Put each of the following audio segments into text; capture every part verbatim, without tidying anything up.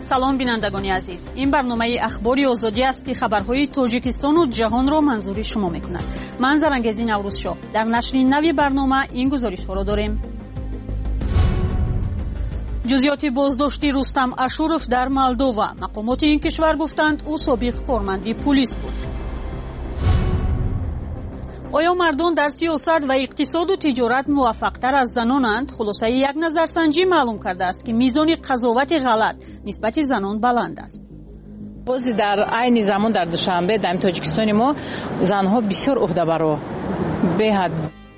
салом бинандагони азиз, ин барномаи ахбори озодӣ аст ки хабарҳои тоҷикистону ҷаҳонро манзури шумо мекунад. ман Зарангези Наврӯзшоҳ. дар нашри нави барнома ин гузоришҳоро дорем. ҷузъиёти боздошти Рустам Ашуров дар Молдова. мақомоти ин кишвар гуфтанд ӯ собиқ корманди пулис буд. оё мардон дар сиёсат ва иқтисоду тиҷорат муваффақтар аз занонанд? хулосаи як назарсанҷӣ маълум кардааст ки мизони қазовати ғалат нисбати занон баланд аст. бози дар айни замон дар душанбе дар тоҷикистони мо занҳо бисёр уҳдабаро беҳад.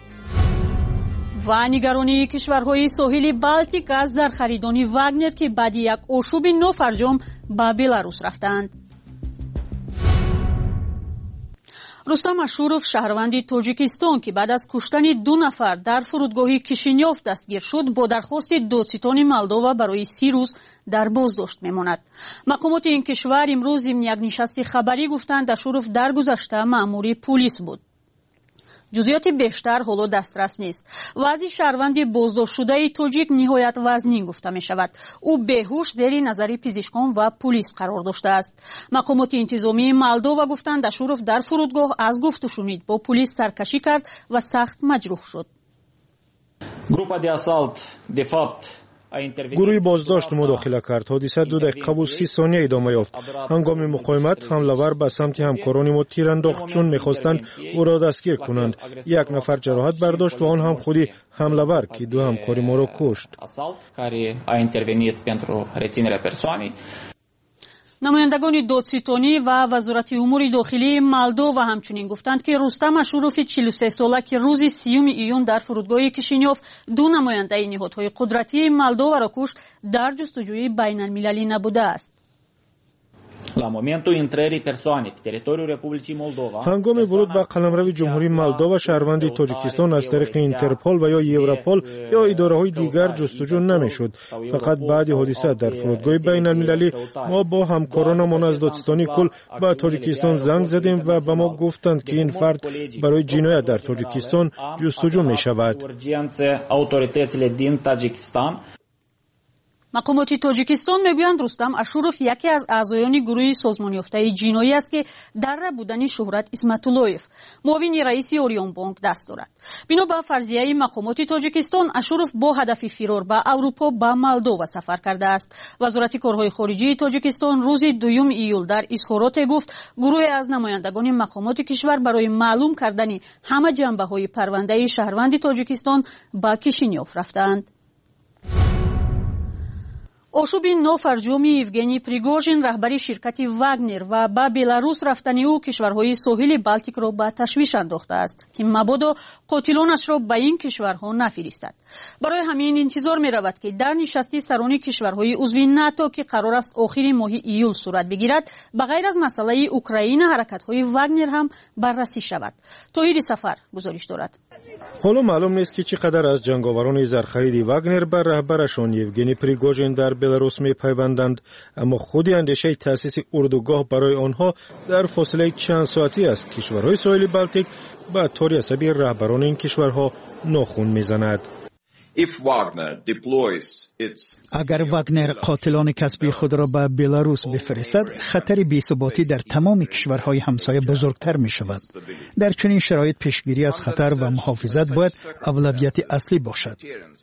ва нигаронии кишварҳои соҳили Балтик аз зархаридони Вагнер ки баъди як ошӯби нофарҷом ба Беларус рафтанд. Рустам Ашуров шаҳрванди Тоҷикистон ки баъд аз куштани ду нафар дар фурудгоҳи Кишинёв дастгир шуд, бо дархости додситони Молдова барои си рӯз дар боздошт мемонад. мақомоти ин кишвар имрӯз ин як нишасти хабарӣ гуфтанд Ашуров дар гузашта маъмури пулис буд. ҷузъиёти бештар ҳоло дастрас нест. вазъи шаҳрванди боздоштшудаи тоҷик ниҳоят вазнин гуфта мешавад. ӯ беҳуш зери назари пизишкон ва пулис қарор доштааст. мақомоти интизомии Молдова гуфтанд Ашуров дар фурудгоҳ аз гуфтушунид бо пулис саркашӣ кард ва сахт маҷрӯҳ шуд. гурӯҳи боздошт мудохила кард. ҳодиса ду дақиқаву си сония идома ёфт. ҳангоми муқоимат ҳамлавар ба самти ҳамкорони мо тир андохт, чун мехостанд ӯро дастгир кунанд. як нафар ҷароҳат бардошт ва он ҳам худи ҳамлавар ки ду ҳамкори моро кушт. намояндагони додситонӣ ва вазорати умури дохилии Молдова ҳамчунин гуфтанд ки Рустам Ашурови чилу се сола ки рӯзи сиюми июн дар фурудгоҳи Кишинёв ду намояндаи ниҳодҳои қудратии Молдоваро кушт, дар ҷустуҷӯи байналмилалӣ набудааст. ҳангоми вуруд ба қаламрави ҷумҳурии Молдова шаҳрванди Тоҷикистон аз тариқи Интерпол ва ё Европол ё идораҳои дигар ҷустуҷӯ намешуд. фақат баъди ҳодиса дар фурудгоҳи байналмилалӣ мо бо ҳамкоронамон аз додистони кул ба Тоҷикистон занг задем ва ба мо гуфтанд ки ин фард барои ҷиноят дар Тоҷикистон ҷустуҷӯ мешавад. мақомоти Тоҷикистон мегӯянд Рустам Ашуров яке аз аъзоёни гурӯҳи созмонёфтаи ҷиноӣ аст ки дар рабудани Шуҳрат Исматуллоев, муовини раиси Орионбонк, даст дорад. бино ба фарзияи мақомоти Тоҷикистон, Ашуров бо ҳадафи фирор ба Аврупо ба Молдова сафар кардааст. вазорати корҳои хориҷии Тоҷикистон рӯзи дуюми июл дар изҳороте гуфт, гурӯҳе аз намояндагони мақомоти кишвар барои маълум кардани ҳама ҷанбаҳои парвандаи шаҳрванди Тоҷикистон ба Кишинёв рафтаанд. ошӯби нофарҷоми Евгений Пригожин, раҳбари ширкати Вагнер, ва ба Беларус рафтани ӯ кишварҳои соҳили Балтикро ба ташвиш андохтааст ки мабодо қотилонашро ба ин кишварҳо нафиристад. барои ҳамин интизор меравад ки дар нишасти сарони кишварҳои узви НАТО ки қарор аст охири моҳи июл сурат бигирад, ба ғайр аз масъалаи Украина ҳаракатҳои Вагнер ҳам баррасӣ шавад. тоҳири Сафар гузориш дорад. ҳоло маълум нест ки чӣ қадар аз ҷанговарони зархариди Вагнер ба раҳбарашон Евгений Пригожин дар Беларус мепайванданд, аммо худи андешаи таъсиси урдугоҳ барои онҳо дар фосилаи чанд соатӣ аз кишварҳои соҳили Балтик ба тори асаби раҳбарони ин кишварҳо нохун мезанад. агар Вагнер қотилони касби худро ба Беларус бифиристад, хатари бесуботӣ дар тамоми кишварҳои ҳамсоя бузургтар мешавад. дар чунин шароит пешгирӣ аз хатар ва муҳофизат бояд авлавияти аслӣ бошад.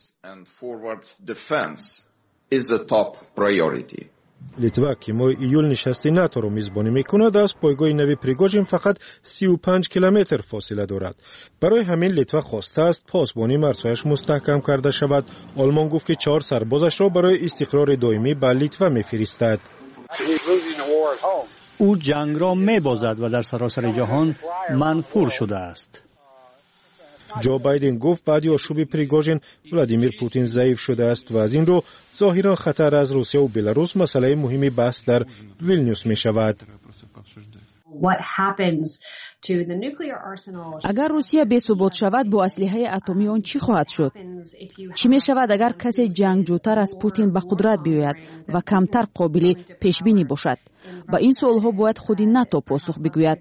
литва ки моҳи июл нишасти наторо мизбонӣ мекунад, аз пойгоҳи нави Пригожин фақат сию панҷ километр фосила дорад. барои ҳамин Литва хостааст посбони марзҳояш мустаҳкам карда шавад. олмон гуфт ки чор сарбозашро барои истиқрори доимӣ ба Литва мефиристад. ӯ ҷангро мебозад ва дар саросари ҷаҳон манфур шудааст. ҷо Байден гуфт баъди ошӯби Пригожин Владимир Путин заиф шудааст ва аз ин рӯ зоҳиран хатар аз Русияу Беларус масъалаи муҳими баҳс дар Вилнюс мешавад. агар Русия бесубот шавад, бо аслиҳаи атомӣ он чӣ хоҳад шуд? чӣ мешавад агар касе ҷангҷӯтар аз Путин ба қудрат биёяд ва камтар қобили пешбинӣ бошад? ба ин суолҳо бояд худи НАТО посух бигӯяд.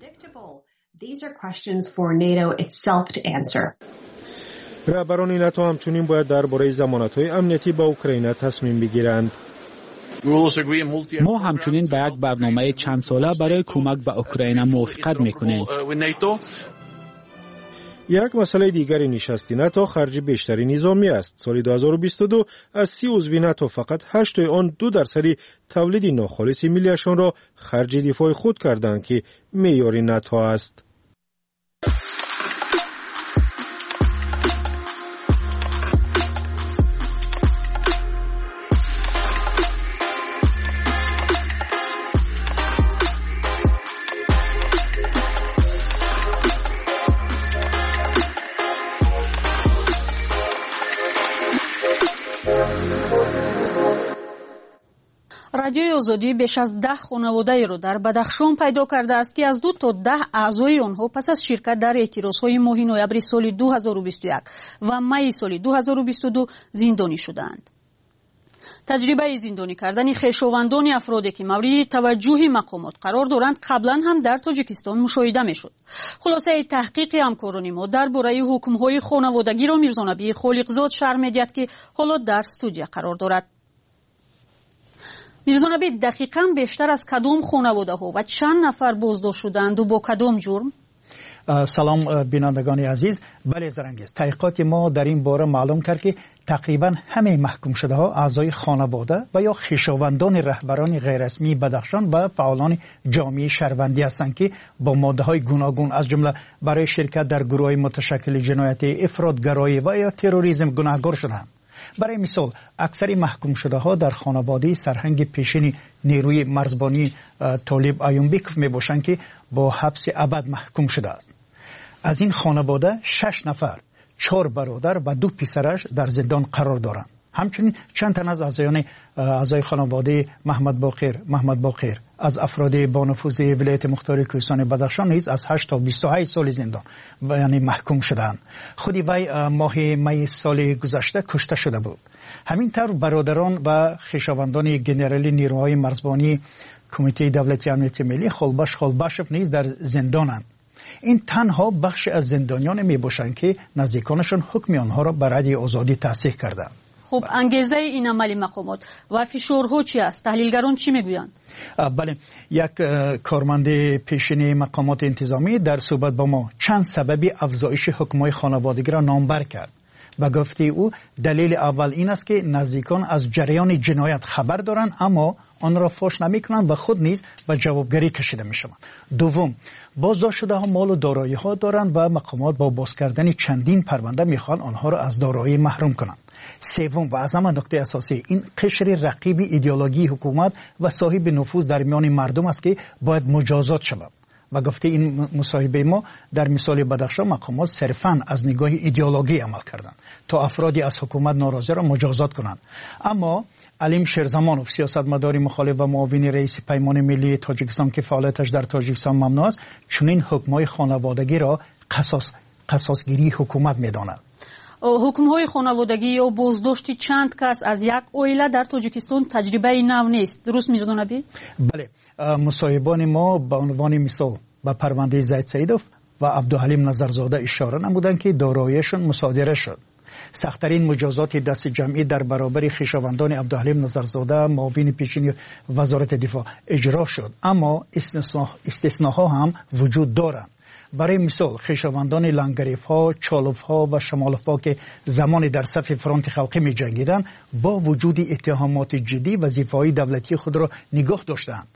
раҳбарони НАТО ҳамчунин бояд дар бораи замонатҳои амнияти ба Украина тасмим бигиранд. ما همچنین به یک برنامه چند ساله برای کمک به اوکراین موافقت میکنیم. یک مسئله دیگر نشست ناتو خرج بیشتری نظامی است. سال دو هزار و بیست و دو از سی عضو ناتو فقط هشت آن دو درصدی تولید ناخالص ملیشان را خرج دفاع خود کردند که معیار ناتو است. رادیوی آزادی بیش از ده خانواده را در بدخشان پیدا کرده است که از دو تا ده اعضای آنها پس از شرکت در اعتراضهای ماه نوامبر سال دو هزار و بیست و یک و می سال دو هزار و بیست و دو زندانی شدند. تجربه زندانی کردن خویشاوندان افرادی که مورد توجه مقامات قرار دارند قبلا هم در تاجیکستان مشاهده میشد. خلاصه تحقیق همکاران ما درباره حکم‌های خانوادگی را میرزا نبی خالقزاد شرح می‌دهد که حالا در استودیو قرار دارد. میرزا نبی، دقیقاً بیشتر از کدام خانواده ها و چند نفر بازداشت شدند و با کدام جرم؟ سلام بینندگان عزیز. بله زرنگیز، تحقیقات ما در این باره معلوم کرد که تقریبا همه محکوم شده ها اعضای خانواده و یا خویشاوندان رهبران غیررسمی بدخشان و فعالان جامعه شهروندی هستند که با ماده های گوناگون از جمله برای شرکت در گروه متشکل جنایتی، افراطگرایی و یا تروریسم گناهکار شدند. برای مثال اکثر محکوم شده ها در خانواده سرهنگ پیشین نیروی مرزبانی طالب ایومبیکوف می باشند که با حبس ابد محکوم شده است. از این خانواده شش نفر، چهار برادر و دو پسرش در زندان قرار دارند. همچنین چند تن از اعضایان اعضای خانواده محمد باقر محمد باقر از افراد با نفوذ ولایت مختار کوهستان بدخشان نیز از هشت تا بیست و هشت سال زندان یعنی محکوم شدند. خودی وی ماه می سال گذشته کشته شده بود. همینطور برادران و خویشاوندان گنرالی نیروهای مرزبانی کمیته دولتی امنیت ملی خولبش خولبشف نیز در زندانند. این تنها بخش از زندانیان می باشند که نزدیکانشان حکم آنها را برای آزادی تصحیح کردند. خب انگیزه این عمل مقامات و فشارها چی است؟ تحلیلگران چی میگویند؟ بله، یک کارمند پیشین مقامات انتظامی در صحبت با ما چند سبب افزایش حکم‌های خانوادگی را نامبر کرد و گفته او دلیل اول این است که نزدیکان از جریان جنایت خبر دارند اما آن را فاش نمی‌کنند و خود نیز به جوابگری کشیده می‌شوند. دوم، بازداشت شده ها مال و دارایی ها دارند و مقامات با باز کردن چندین پرونده میخوان آنها را از دارایی محروم کنند. سوم و از همه نکته اساسی، این قشر رقیب ایدئولوژی حکومت و صاحب نفوذ در میان مردم است که باید مجازات شود. و گفته این مصاحبه ما در مثال بدخشان مقامات صرفاً از نگاه ایدئولوژی عمل کردند تا افرادی از حکومت ناراضی را مجازات کنند. اما علیم شیرزمانوف، سیاستمدار مخالف و معاون رئیس پیمان ملی تاجیکستان که فعالیتش در تاجیکستان ممنوع است، چنین حکم‌های خانوادگی را قصاص قصاصگیری حکومت می‌داند. حکم‌های خانوادگی یا بازداشت چند کس از یک عائله در تاجیکستان تجربه نو نیست، درست میرزا نبی؟ بله، مصاحبان ما به عنوان مثال به پرونده زید سیدوف و عبدالحلیم نظرزاده اشاره نمودند که داراییشان مصادره شد. سخت‌ترین مجازات دست جمعی در برابر خویشاوندان عبدالحلیم نظرزاده معاون پیشین وزارت دفاع اجرا شد، اما استثناها هم وجود دارند. برای مثال خویشاوندان لنگریف ها، چالوف ها و شمالوف ها که زمانی در صف فرانت خلقی می جنگیدند با وجود اتهامات جدی وظیفه‌های دولتی خود را نگاه داشتند.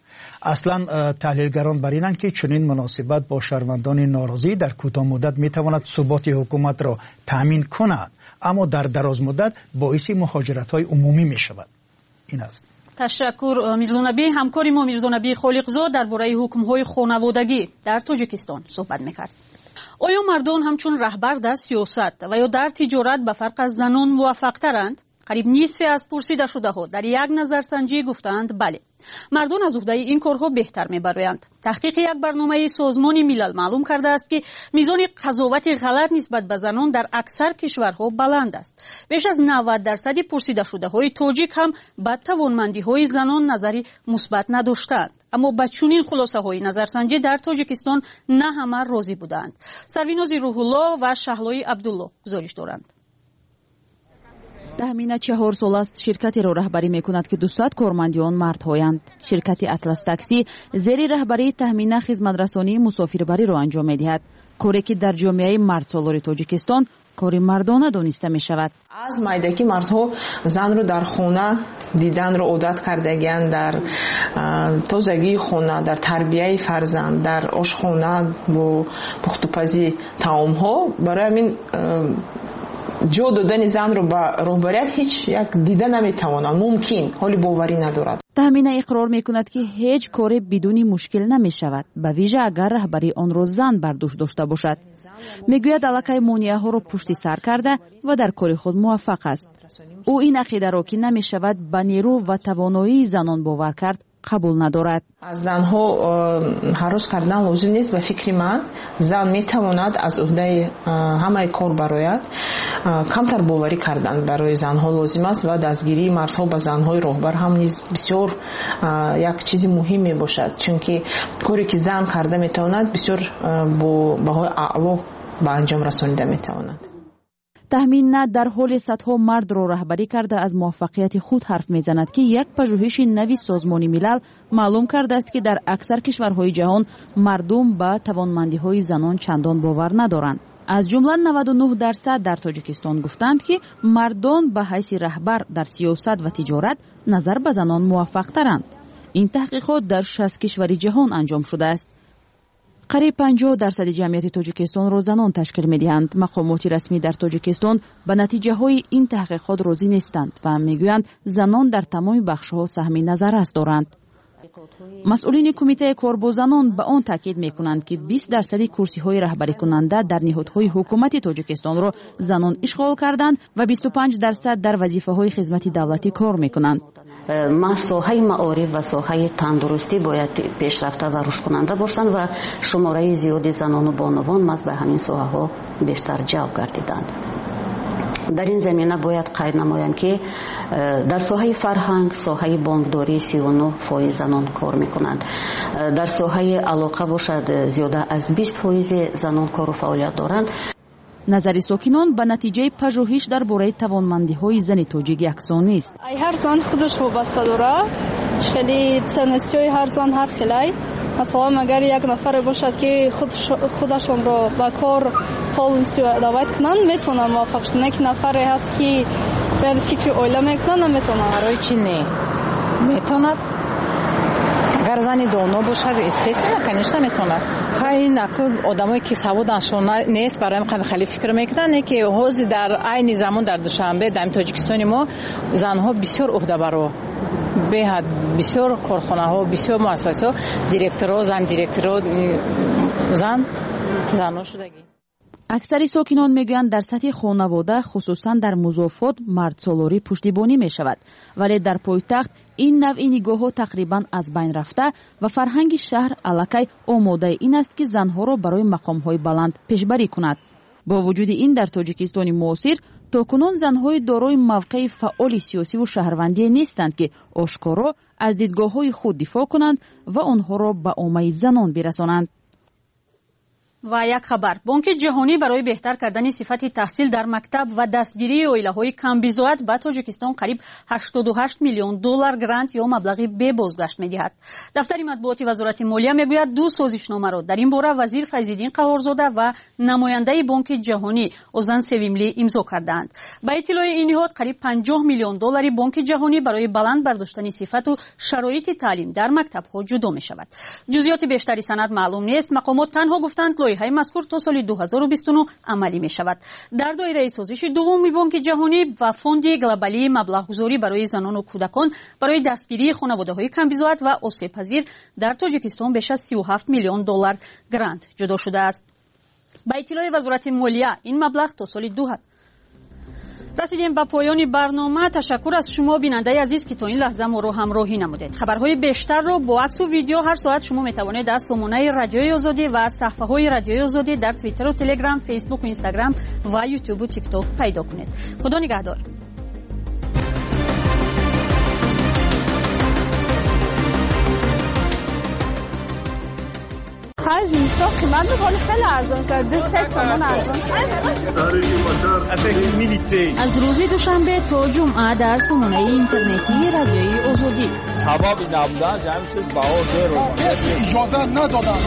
اصلا تحلیلگران بر اینند که چنین مناسبت با شهروندان ناراضی در کوتاه مدت می تواند ثبات حکومت را تأمین کند، اما در دراز مدت باعث مهاجرت های عمومی می شود. این است. تشکر میرزا نبی. همکاری ما میرزا نبی خالقزاد درباره حکم‌های خانوادگی در تاجیکستان صحبت می‌کرد. آیا مردان همچون رهبر در سیاست و یا در تجارت به فرق از زنان موفق‌ترند؟ قریب نصف از پرسیده شده ها در یک نظرسنجی گفتند بله، مردان از عهده این کارها بهتر میبرند. تحقیق یک برنامه سازمان ملل معلوم کرده است که میزان قضاوت غلط نسبت به زنان در اکثر کشورها بلند است. بیش از نود درصد پرسیده شده های تاجیک هم به توانمندی های زنان نظری مثبت نداشتند، اما با چنین خلاصه های نظرسنجی در تاجیکستان نه همه راضی بودند. سرویناز روح الله و شهلای عبدالله گزارش دارند. تهمین چهار سال است شرکتی را رهبری میکند که دویست کارمندان مردهایند. شرکت اطلس تاکسی زیر رهبری تهمین خدمترسانی مسافربری را انجام میدهد. کاری که در جامعه مردسالار تاجیکستان کاری مردانه دانسته می شود. از مایدکی مردها زن رو در خانه دیدن رو عادت کردگیند، در تازگی خانه، در تربیه فرزند، در آشخانه با پختوپزی طعام ها. برای همین جو دادن زن رو به رهبریت هیچ یک دیده نمیتواند، ممکن حالی باوری ندارد. تهمینه اقرار میکند که هیچ کاری بدون مشکل نمی شود، به ویژه اگر رهبری آن را زن بر دوش داشته باشد. میگوید الکی مانعه ها را پشت سر کرده و در کار خود موفق است. او این عقیده را که نمی شود به نیرو و توانایی زنان باور کرد قبول ندارد. از زنها هراس کردن لازم نیست. به فکر من زن میتواند از عهده همه کار برایت کمتر باوری کردن برای زنها لازم است و دستگیری مردها به زنهای راهبر هم نیز بسیار یک چیز مهم می باشد، چون که کاری که زن کرده میتواند بسیار با بهای اعلا به انجام رسانیده میتواند. تهمین نه در حال صدها مرد را رهبری کرده از موفقیت خود حرف میزند که یک پژوهش نوی سازمان ملل معلوم کرده است که در اکثر کشورهای جهان مردم به توانمندی‌های زنان چندان باور ندارند. از جمله نود و نه درصد در تاجیکستان گفتند که مردان به حیث رهبر در سیاست و تجارت نظر به زنان موفق ترند. این تحقیقات در شصت کشور جهان انجام شده است. قریب پنجاه درصد جمعیت تاجیکستان را زنان تشکیل می‌دهند. مقامات رسمی در تاجیکستان به نتیجه های این تحقیقات راضی نیستند و میگویند زنان در تمام بخش‌ها سهم نظر دارند. مسئولین کمیته کار با زنان به آن تاکید می‌کنند که بیست درصد کرسی‌های رهبری کننده در نهادهای حکومتی تاجیکستان را زنان اشغال کردند و بیست و پنج درصد در وظیفه‌های خدمت دولتی کار می‌کنند. ما ساحه معارف و ساحه تندرستی باید پیشرفته و رشد کننده باشند و شماره زیادی زنان و بانوان ماست به همین ساحه ها بیشتر جلب گردیدند. در این زمینه باید قید نمایم که در ساحه فرهنگ، ساحه بانکداری سی و نه فایز زنان کار میکنند. در ساحه علاقه باشد زیاده از بیست فایز زنان کار و فعالیت دارند. نظر ساکنان به نتیجه پژوهش درباره توانمندی‌های زن تاجیک یکسان نیست. هر زن خودش وابسته داره. خیلی سنسیای هر زن هر خیلی. مثلا اگر یک نفر باشد که خود خودشون را با کار پالیسی دعوت کنن میتونن موفق شدن. یک نفری هست که بر فکر اولا میکنن نمیتونن. برای چی نه؟ میتوند. اگر زنی دانا باشد استثنا کنیش نمیتوند. خیلی نکو آدمایی که سوادشون نیست برای من خیلی فکر میکنن که حوزه در عین زمان در دوشنبه در تاجیکستان ما زنها بسیار عهده‌برا به بسیار کارخانه ها، بسیار مؤسسه ها، دیرکتورها زن، دیرکتورها زن زنها شدگی. اکثر ساکنان میگویند در سطح خانواده خصوصا در مضافات مردسالاری پشتیبانی می شود، ولی در پایتخت این نوع نگاه ها تقریبا از بین رفته و فرهنگ شهر الکی آماده این است که زنها را برای مقام های بلند پیشبری کند. با وجود این در تاجیکستان معاصر تاکنون زنهای دارای موقع فعال سیاسی و شهروندی نیستند که آشکارا از دیدگاه های خود دفاع کنند و آنها را به عامه زنان برسانند. و یک خبر، بانک جهانی برای بهتر کردن صفت تحصیل در مکتب و دستگیری اویله‌های کم بیزوات به تاجیکستان قریب هشتاد و هشت میلیون دلار گرانت یا مبلغی به بازگشت می‌دهد. دفتر مطبوعاتی وزارت مالیه میگوید دو سازشنامه را در این باره وزیر فیض‌الدین قهارزاده و نماینده بانک جهانی اوزان سویملی امضا کردند. با اطلاع این نهاد قریب پنجاه میلیون دلاری بانک جهانی برای بلند برداشتن صفت و شرایط تعلیم در مکتب‌ها جدا می‌شود. جزئیات بیشتری سند معلوم نیست. مقامات تنها گفتند های مذکور تا سال دو هزار و بیست و نه عملی می شود. در دایره سازش دوم بانک جهانی و فوند گلوبالی مبلغ گذاری برای زنان و کودکان برای دستگیری خانواده های کم بیزوات و آسیب پذیر در تاجیکستان بیش از سی و هفت میلیون دلار گرانت جدا شده است. با اطلاع وزارت مالیه این مبلغ تا سال دو هزار رسیدیم به پایان برنامه. تشکر از شما بیننده عزیز که تا این لحظه ما رو همراهی نمودید. خبرهای بیشتر رو با عکس و ویدیو هر ساعت شما میتوانید در سامانه رادیوی آزادی و صفحه های رادیوی آزادی در توییتر و تلگرام، فیسبوک و اینستاگرام و یوتیوب و تیک تاک پیدا کنید. خدا نگهدار. پنج لیتر قیمت ولی خیلی ارزان شد. دو سه تومن ارزان شد. از روز دوشنبه تا جمعه در سامانه اینترنتی رادیوی آزادی. سببی نبودن جمع شد بها اجازه ندادن.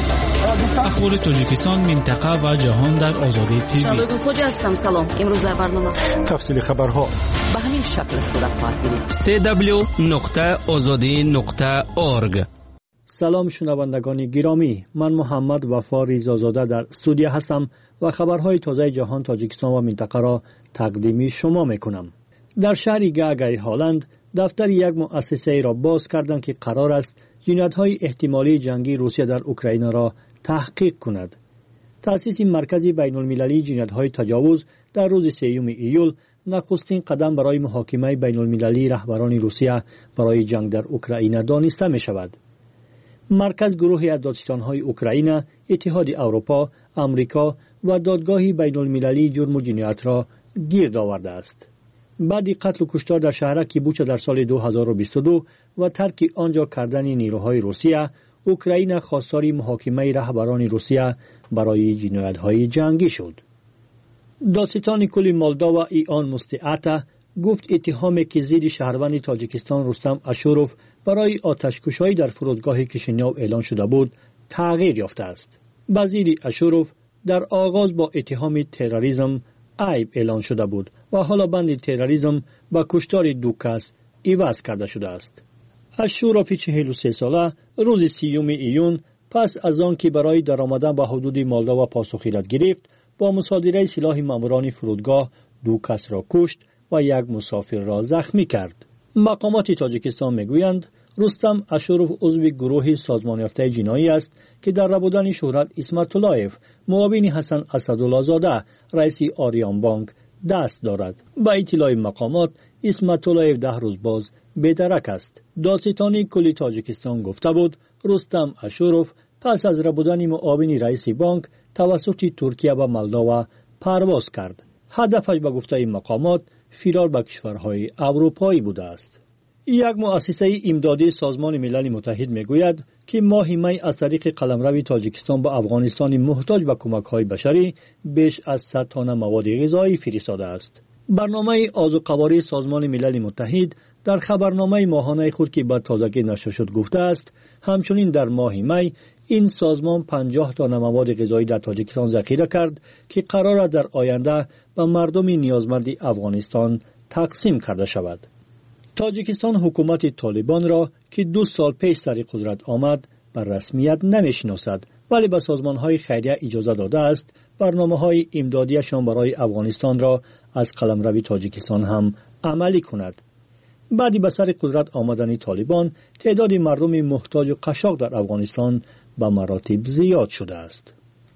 اخبار تاجیکستان، منطقه و جهان در آزادی تیوی. شادو خوجا هستم. سلام. امروز در برنامه تفصیل خبرها به همین شکل صورت خواهد گرفت. سی دبلیو نقطه آزادی نقطه اورگ. سلام شنوندگان گرامی، من محمد وفا ریزازاده در استودیو هستم و خبرهای تازه جهان، تاجیکستان و منطقه را تقدیم شما میکنم. در شهر گاگای هالند دفتر یک مؤسسه را باز کردند که قرار است جنایت‌های احتمالی جنگی روسیه در اوکراین را تحقیق کند. تأسیس مرکز بین‌المللی جنایت‌های تجاوز در روز سوم ایول نخستین قدم برای محاکمه بین‌المللی رهبران روسیه برای جنگ در اوکراین دانسته می‌شود. مرکز گروهی از دادستان‌های اوکراین، اتحاد اروپا، امریکا و دادگاه بین‌المللی جرم و جنایت را گرد آورده است. بعد قتل و کشتار در شهرک بوچا در سال دو هزار و بیست و دو و ترک آنجا کردن نیروهای روسیه، اوکراین خواستار محاکمه رهبران روسیه برای جنایت‌های جنگی شد. دادستان کل مولداوا و ایان مستعطا گفت اتهامی که ضد شهروند تاجیکستان رستم اشوروف برای آتش‌کشی در فرودگاه کشینیو اعلان شده بود تغییر یافته است. وزیر اشوروف در آغاز با اتهام تروریسم عیب اعلان شده بود و حالا بند تروریسم با کشتار دو کس عوض کرده شده است. اشوروف چهل و سه ساله روز سیوم ایون پس از آن که برای درآمدن به حدود مولداوا پاسخگیری گرفت، با مصادره سلاح ماموران فرودگاه دو کس را کشت و یک مسافر را زخمی کرد. مقامات تاجیکستان میگویند رستم اشوروف عضو گروه سازمان یافته جنایی است که در ربودن شهرت اسمت اللهیف، معاون حسن اسدالله زاده، رئیس آریان بانک دست دارد. با اطلاع مقامات اسمت اللهیف ده روز باز بی‌درک است. دادستان کل تاجیکستان گفته بود رستم اشوروف پس از ربودن معاون رئیس بانک توسط ترکیه و مولداوا پرواز کرد. هدفش به گفته مقامات فرار به کشورهای اروپایی بوده است. یک مؤسسه امدادی سازمان ملل متحد میگوید که ماه می از طریق قلمرو تاجیکستان به افغانستان محتاج به کمک‌های بشری بیش از صد تن مواد غذایی فرستاده است. برنامه آذوقواری سازمان ملل متحد در خبرنامه ماهانه خود که به تازگی نشر شد گفته است همچنین در ماه می این سازمان پنجاه تن مواد غذایی در تاجیکستان ذخیره کرد که قرار است در آینده به مردم نیازمند افغانستان تقسیم کرده شود. تاجیکستان حکومت طالبان را که دو سال پیش سر قدرت آمد بر رسمیت نمیشناسد، ولی به سازمان‌های خیریه اجازه داده است برنامه‌های امدادیشان برای افغانستان را از قلمرو تاجیکستان هم عملی کند. بعدی به سر قدرت آمدن طالبان تعداد مردم محتاج و قشاق در افغانستان به مراتب زیاد شده است.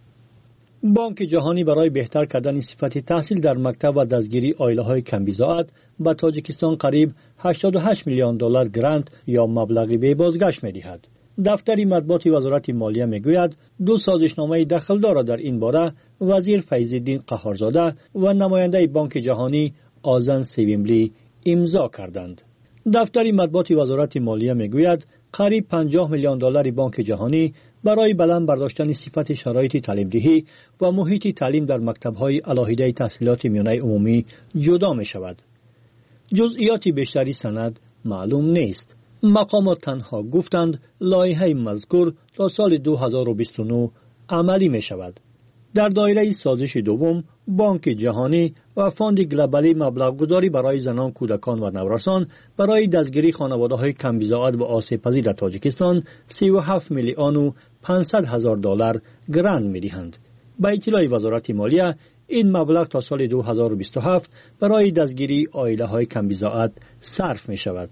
بانک جهانی برای بهتر کردن صفت تحصیل در مکتب و دستگیری عائله‌های کم‌بضاعت به تاجیکستان قریب هشتاد و هشت میلیون دلار گرانت یا مبلغی به بازگشت می‌دهد. دفتر مطبوعات وزارت مالیه میگوید دو سازشنامه دخلدار در این باره وزیر فیض‌الدین قهارزاده و نماینده بانک جهانی آذن سویملی امضا کردند. دفتر مطبوعات وزارت مالیه میگوید قریب پنجاه میلیون دلار بانک جهانی برای بلند برداشتن صفت شرایط تعلیم دهی و محیط تعلیم در مکتب‌های علاهیده تحصیلات میانه عمومی جدا می شود. جزئیات بیشتری سند معلوم نیست. مقامات تنها گفتند لایحه مذکور تا سال دو هزار و بیست و نه عملی می شود. در دایره سازش دوم، بانک جهانی و فاند گلوبالی مبلغ گذاری برای زنان، کودکان و نورسان برای دستگیری خانواده‌های کم‌بضاعت و آسیب‌پذیر در تاجیکستان سی و هفت میلیون و پانصد هزار دلار گرانت می‌دهند. با اطلاع وزارت مالیه این مبلغ تا سال دو هزار و بیست و هفت برای دستگیری عائله‌های کم‌بضاعت صرف می‌شود.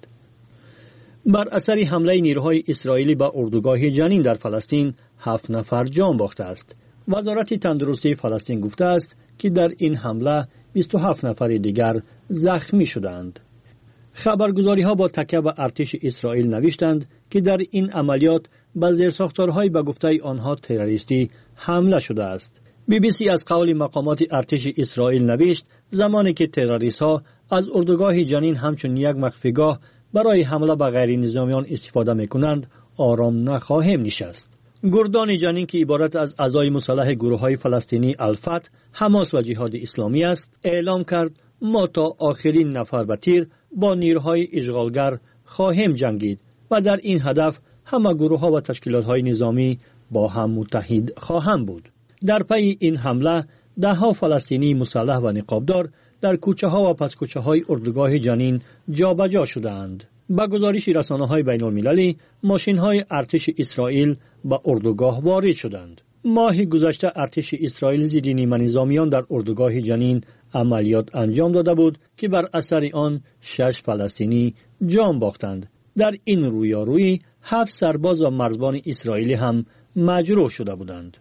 بر اثر حمله نیروهای اسرائیلی به اردوگاه جنین در فلسطین هفت نفر جان باخته است. وزارت تندرستی فلسطین گفته است که در این حمله بیست و هفت نفر دیگر زخمی شدند. خبرگزاری‌ها با تکیه به ارتش اسرائیل نوشتند که در این عملیات به زیرساختارهای به گفته آنها تروریستی حمله شده است. بی بی سی از قول مقامات ارتش اسرائیل نوشت زمانی که تروریست‌ها از اردوگاه جنین همچون یک مخفیگاه برای حمله به غیر نظامیان استفاده می‌کنند آرام نخواهیم نشست. گردان جنین که عبارت از اعضای مسلح گروه‌های فلسطینی الفتح، حماس و جهاد اسلامی است، اعلام کرد ما تا آخرین نفر به تیر با نیروهای اشغالگر خواهیم جنگید و در این هدف همه گروه‌ها و تشکیلات‌های نظامی با هم متحد خواهند بود. در پی این حمله ده‌ها فلسطینی مسلح و نقابدار در کوچه‌ها و پس‌کوچه‌های اردوگاه جنین جابجا شدند. با گزارش رسانه‌های بین‌المللی، ماشین‌های ارتش اسرائیل به اردوگاه وارد شدند. ماه گذشته ارتش اسرائیل ضد نیمه نظامیان در اردوگاه جنین عملیات انجام داده بود که بر اثر آن شش فلسطینی جان باختند. در این رویارویی هفت سرباز و مرزبان اسرائیلی هم مجروح شده بودند.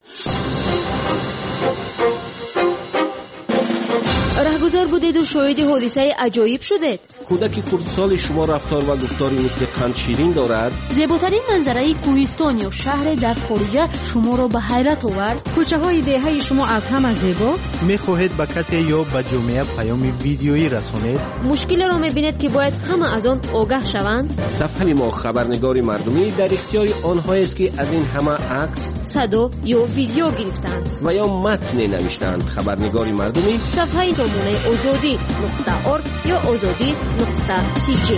رهگذر بودید و شاهد حادثه عجایب شدید. کودک خردسال شما رفتار و گفتاری مثل قند شیرین دارد. زیباترین منظره کوهستانی و شهر در خارجه شما را به حیرت آورد. کوچه های دهه شما از همه زیباست. میخواهید به کسی یا به جامعه پیام ویدیویی رسانید؟ مشکل را میبینید که باید همه از آن آگاه شوند. صفحه ما خبرنگار مردمی در اختیار آنهایی است که از این همه عکس، صدا یا ویدیو گرفتند و یا متن نوشتند. خبرنگار مردمی صفحه نمونه آزادی نقطه اورگ یا آزادی نقطه تی جی.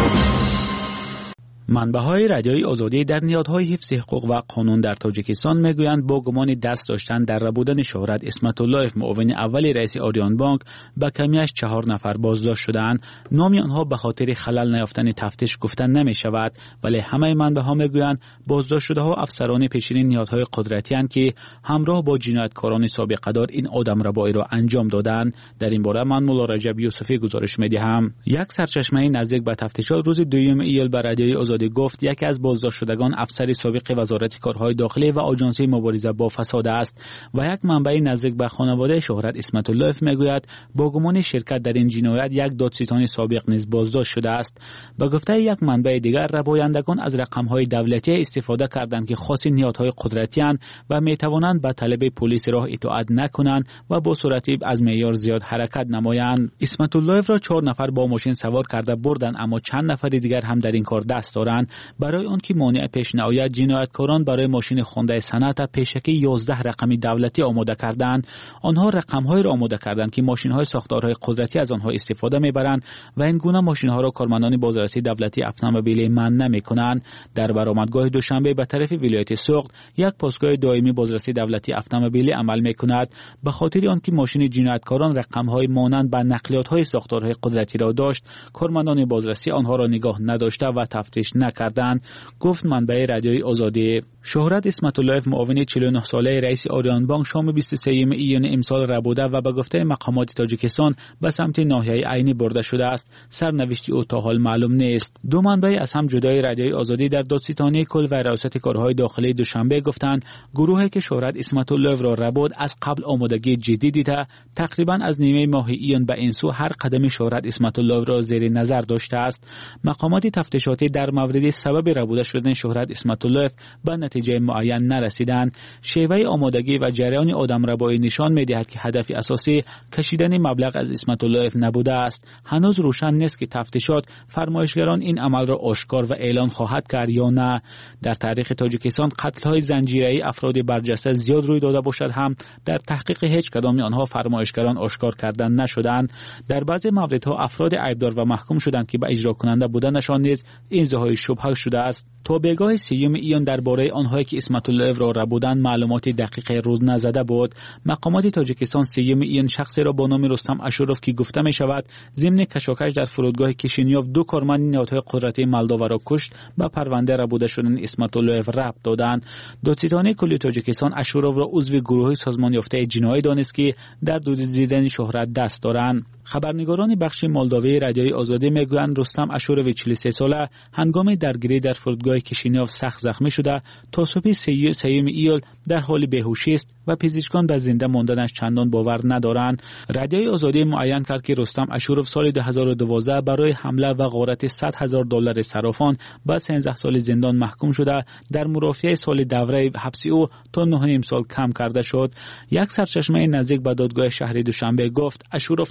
منبع‌های رادیوی آزادی در نهادهای حفظ حقوق و قانون در تاجیکستان میگویند با گمان دست داشتن در ربودن شهرت اسمت الله معاون اول رئیس آریان بانک به کمیش چهار نفر بازداشت شدند. نام آنها به خاطر خلل نیافتن تفتیش گفتن نمی شود، ولی همه منبع‌ها میگویند بازداشت شده ها افسران پیشین نهادهای قدرتی اند که همراه با جنایتکاران سابقه دار این آدمربایی را انجام دادند. در این باره من مولا رجب یوسفی گزارش می‌دهم. یک سرچشمه نزدیک به تفتیشات روز دوم ایل بر رادیوی آزادی گفت یکی از بازداشت شدگان افسر سابق وزارت کارهای داخلی و آژانسی مبارزه با فساد است و یک منبع نزدیک به خانواده شهرت اسمت الله میگوید با گمان شرکت در این جنایت یک دادستان سابق نیز بازداشت شده است. به گفته یک منبع دیگر ربایندگان از رقم‌های دولتی استفاده کردند که خاص نهادهای قدرتی اند و میتوانند به طلب پلیس راه اطاعت نکنند و با سرعت از معیار زیاد حرکت نمایند. اسمت الله را چهار نفر با ماشین سوار کرده بردند، اما چند نفر دیگر هم در این کار دست دارند. برای آن که مانع پیش نیاید جنایتکاران برای ماشین خوانده سند پیشکی یازده رقمی دولتی آماده کردند. آنها رقم‌های را آماده کردند که ماشین‌های ساختارهای قدرتی از آنها استفاده می‌برند و این گونه ماشین‌ها را کارمندان بازرسی دولتی اتومبیل منع نمی‌کنند. در برآمدگاه دوشنبه به طرف ولایت سوخت یک پاسگاه دائمی بازرسی دولتی اتومبیلی عمل می‌کند. به خاطر آنکه ماشین جنایتکاران رقم‌های مانند به نقلیات‌های ساختارهای قدرتی را داشت، کارمندان بازرسی آنها را نگاه نداشته و تفتیش نکردند، گفت منبع رادیوی آزادی. شهرت اسمت الله معاون چهل و نه ساله رئیس آریان بانک شام بیست و سوم ایون امسال ربوده و به گفته مقامات تاجیکستان به سمت ناحیه عینی برده شده است. سرنوشت او تا حال معلوم نیست. دو منبع از هم جدای رادیوی آزادی در دادستانی کل و ریاست کارهای داخلی دوشنبه گفتند گروهی که شهرت اسمت الله را ربود از قبل آمادگی جدی دیده تقریبا از نیمه ماه ایون به این سو هر قدم شهرت اسمت الله را زیر نظر داشته است. مقامات تفتیشاتی در مورد سبب ربوده شدن شهرت اسمت الله به نتیجه معین نرسیدند. شیوه آمادگی و جریان آدمربایی نشان می‌دهد که هدف اساسی کشیدن مبلغ از اسمت الله نبوده است. هنوز روشن نیست که تفتیشات فرمایشگران این عمل را آشکار و اعلان خواهد کرد یا نه. در تاریخ تاجیکستان قتل‌های زنجیره‌ای افراد برجسته زیاد روی داده باشد هم در تحقیق هیچ کدام آنها فرمایشگران آشکار کردن نشدند. در بعضی موردها افراد عیبدار و محکوم شدند که به اجرا کننده بودنشان نیز انتهای شبهه شده است. تا بگاه سیوم ایون درباره آنهایی که اسمت الله را ربودند معلومات دقیق روز نزده بود. مقامات تاجیکستان سیوم ایون شخصی را با نام رستم اشوروف که گفته می شود ضمن کشاکش در فرودگاه کیشینیوف دو کارمند نهادهای قدرتی مولداوا را کشت به پرونده ربوده شدن اسمت الله ربط دادند. دادستانی کلی تاجیکستان اشوروف را عضو گروه سازمان یافته جنایی دانست که در دزدیدن شهرت دست دارند. خبرنگاران بخش مولداوی رادیوی آزادی میگویند رستم اشوروف چهل و سه ساله هنگام درگیری در فرودگاه کیشینیوف سخت زخمی شده تا صبح سوم ایول در حال بیهوشی است و پزشکان به زنده ماندنش چندان باور ندارند. رادیوی آزادی معین کرد که رستم اشوروف سال دو هزار و دوازده برای حمله و غارت صد هزار دلار صرافان به سیزده سال زندان محکوم شده در مرافعه سال دوره حبس او تا نه و نیم سال کم کرده شد. یک سرچشمه نزدیک به دادگاه شهری دوشنبه گفت اشوروف تقریبا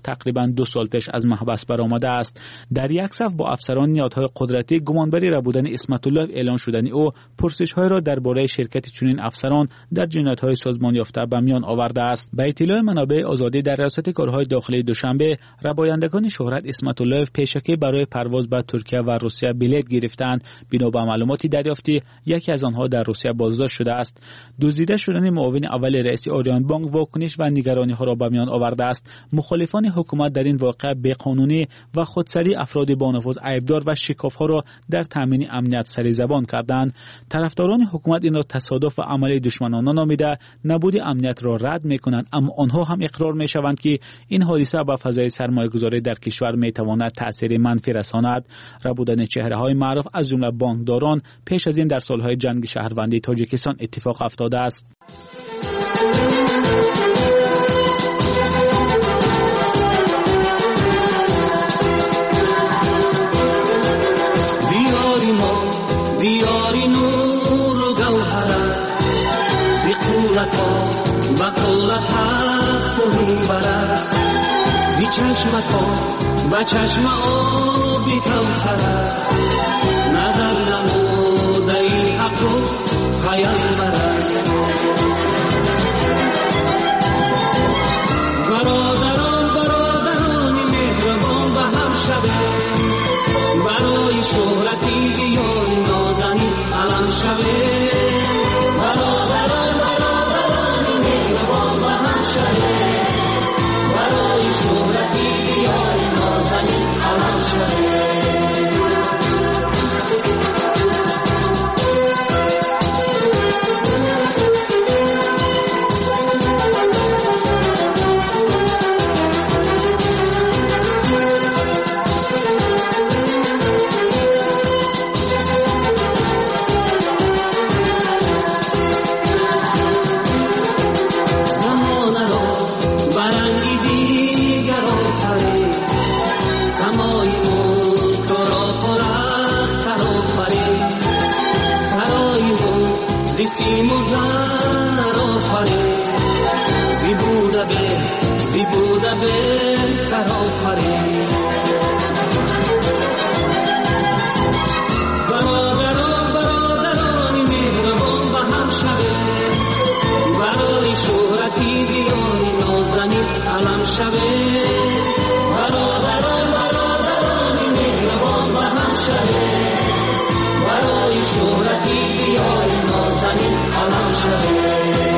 تقریبا دو سال پیش از محبس برآمده است. در یک صف با افسران نهادهای قدرتی گمانبری را بودن اسمت الله اعلان شدنی او پرسش‌های را درباره شرکت چنین افسران در جنایت‌های سازمان یافته به میان آورده است. به اطلاع منابع آزادی در ریاست کارهای داخلی دوشنبه، ربایندگان شهرت اسمت الله پیشکی برای پرواز به ترکیه و روسیه بلیط گرفتند. بنا به معلوماتی دریافتی، یکی از آنها در روسیه بازداشت شده است. دزدیده شدن معاون اول رئیس آریان بانک واکنش و نگرانی‌ها را به میان آورده است. مخالفان حکومت در این واقعه بی‌قانونی و خودسری افراد با نفوذ عیبدار و شکاف‌ها را در تامین امنیت سری زبان کردند. طرفداران حکومت این را تصادف و عمل دشمنانه نامیده نبود امنیت را رد می‌کنند، اما آنها هم اقرار می‌شوند که این حادثه به فضای سرمایه‌گذاری در کشور می‌تواند تأثیر منفی رساند. ربودن چهره‌های معروف از جمله بانکداران پیش از این در سال‌های جنگ شهروندی تاجیکستان اتفاق افتاده است. دیاری نور و گوهر است، زی قولت ها و قولت حق و میبر است، زی چشمت ها و چشم آبی کوثر است، نظر نموده ای حق و پیامبر است. برادران برادران مهربان به هم شوید، برای شهرتی یاری نازنی علم شوید. برادران برادران مهربان به هم شوید، برای شهرتی یاری نازنی علم شوید. سیم و زر آفرین، زی بوده به زی بوده به تر آفرین. برادران برادران مهربان به هم شوید، برای شهرتی دیاری نازنی علم شوید. برادران برادران مهربان به هم شوید، برای شهرتی دیاری نازنی علم شوید.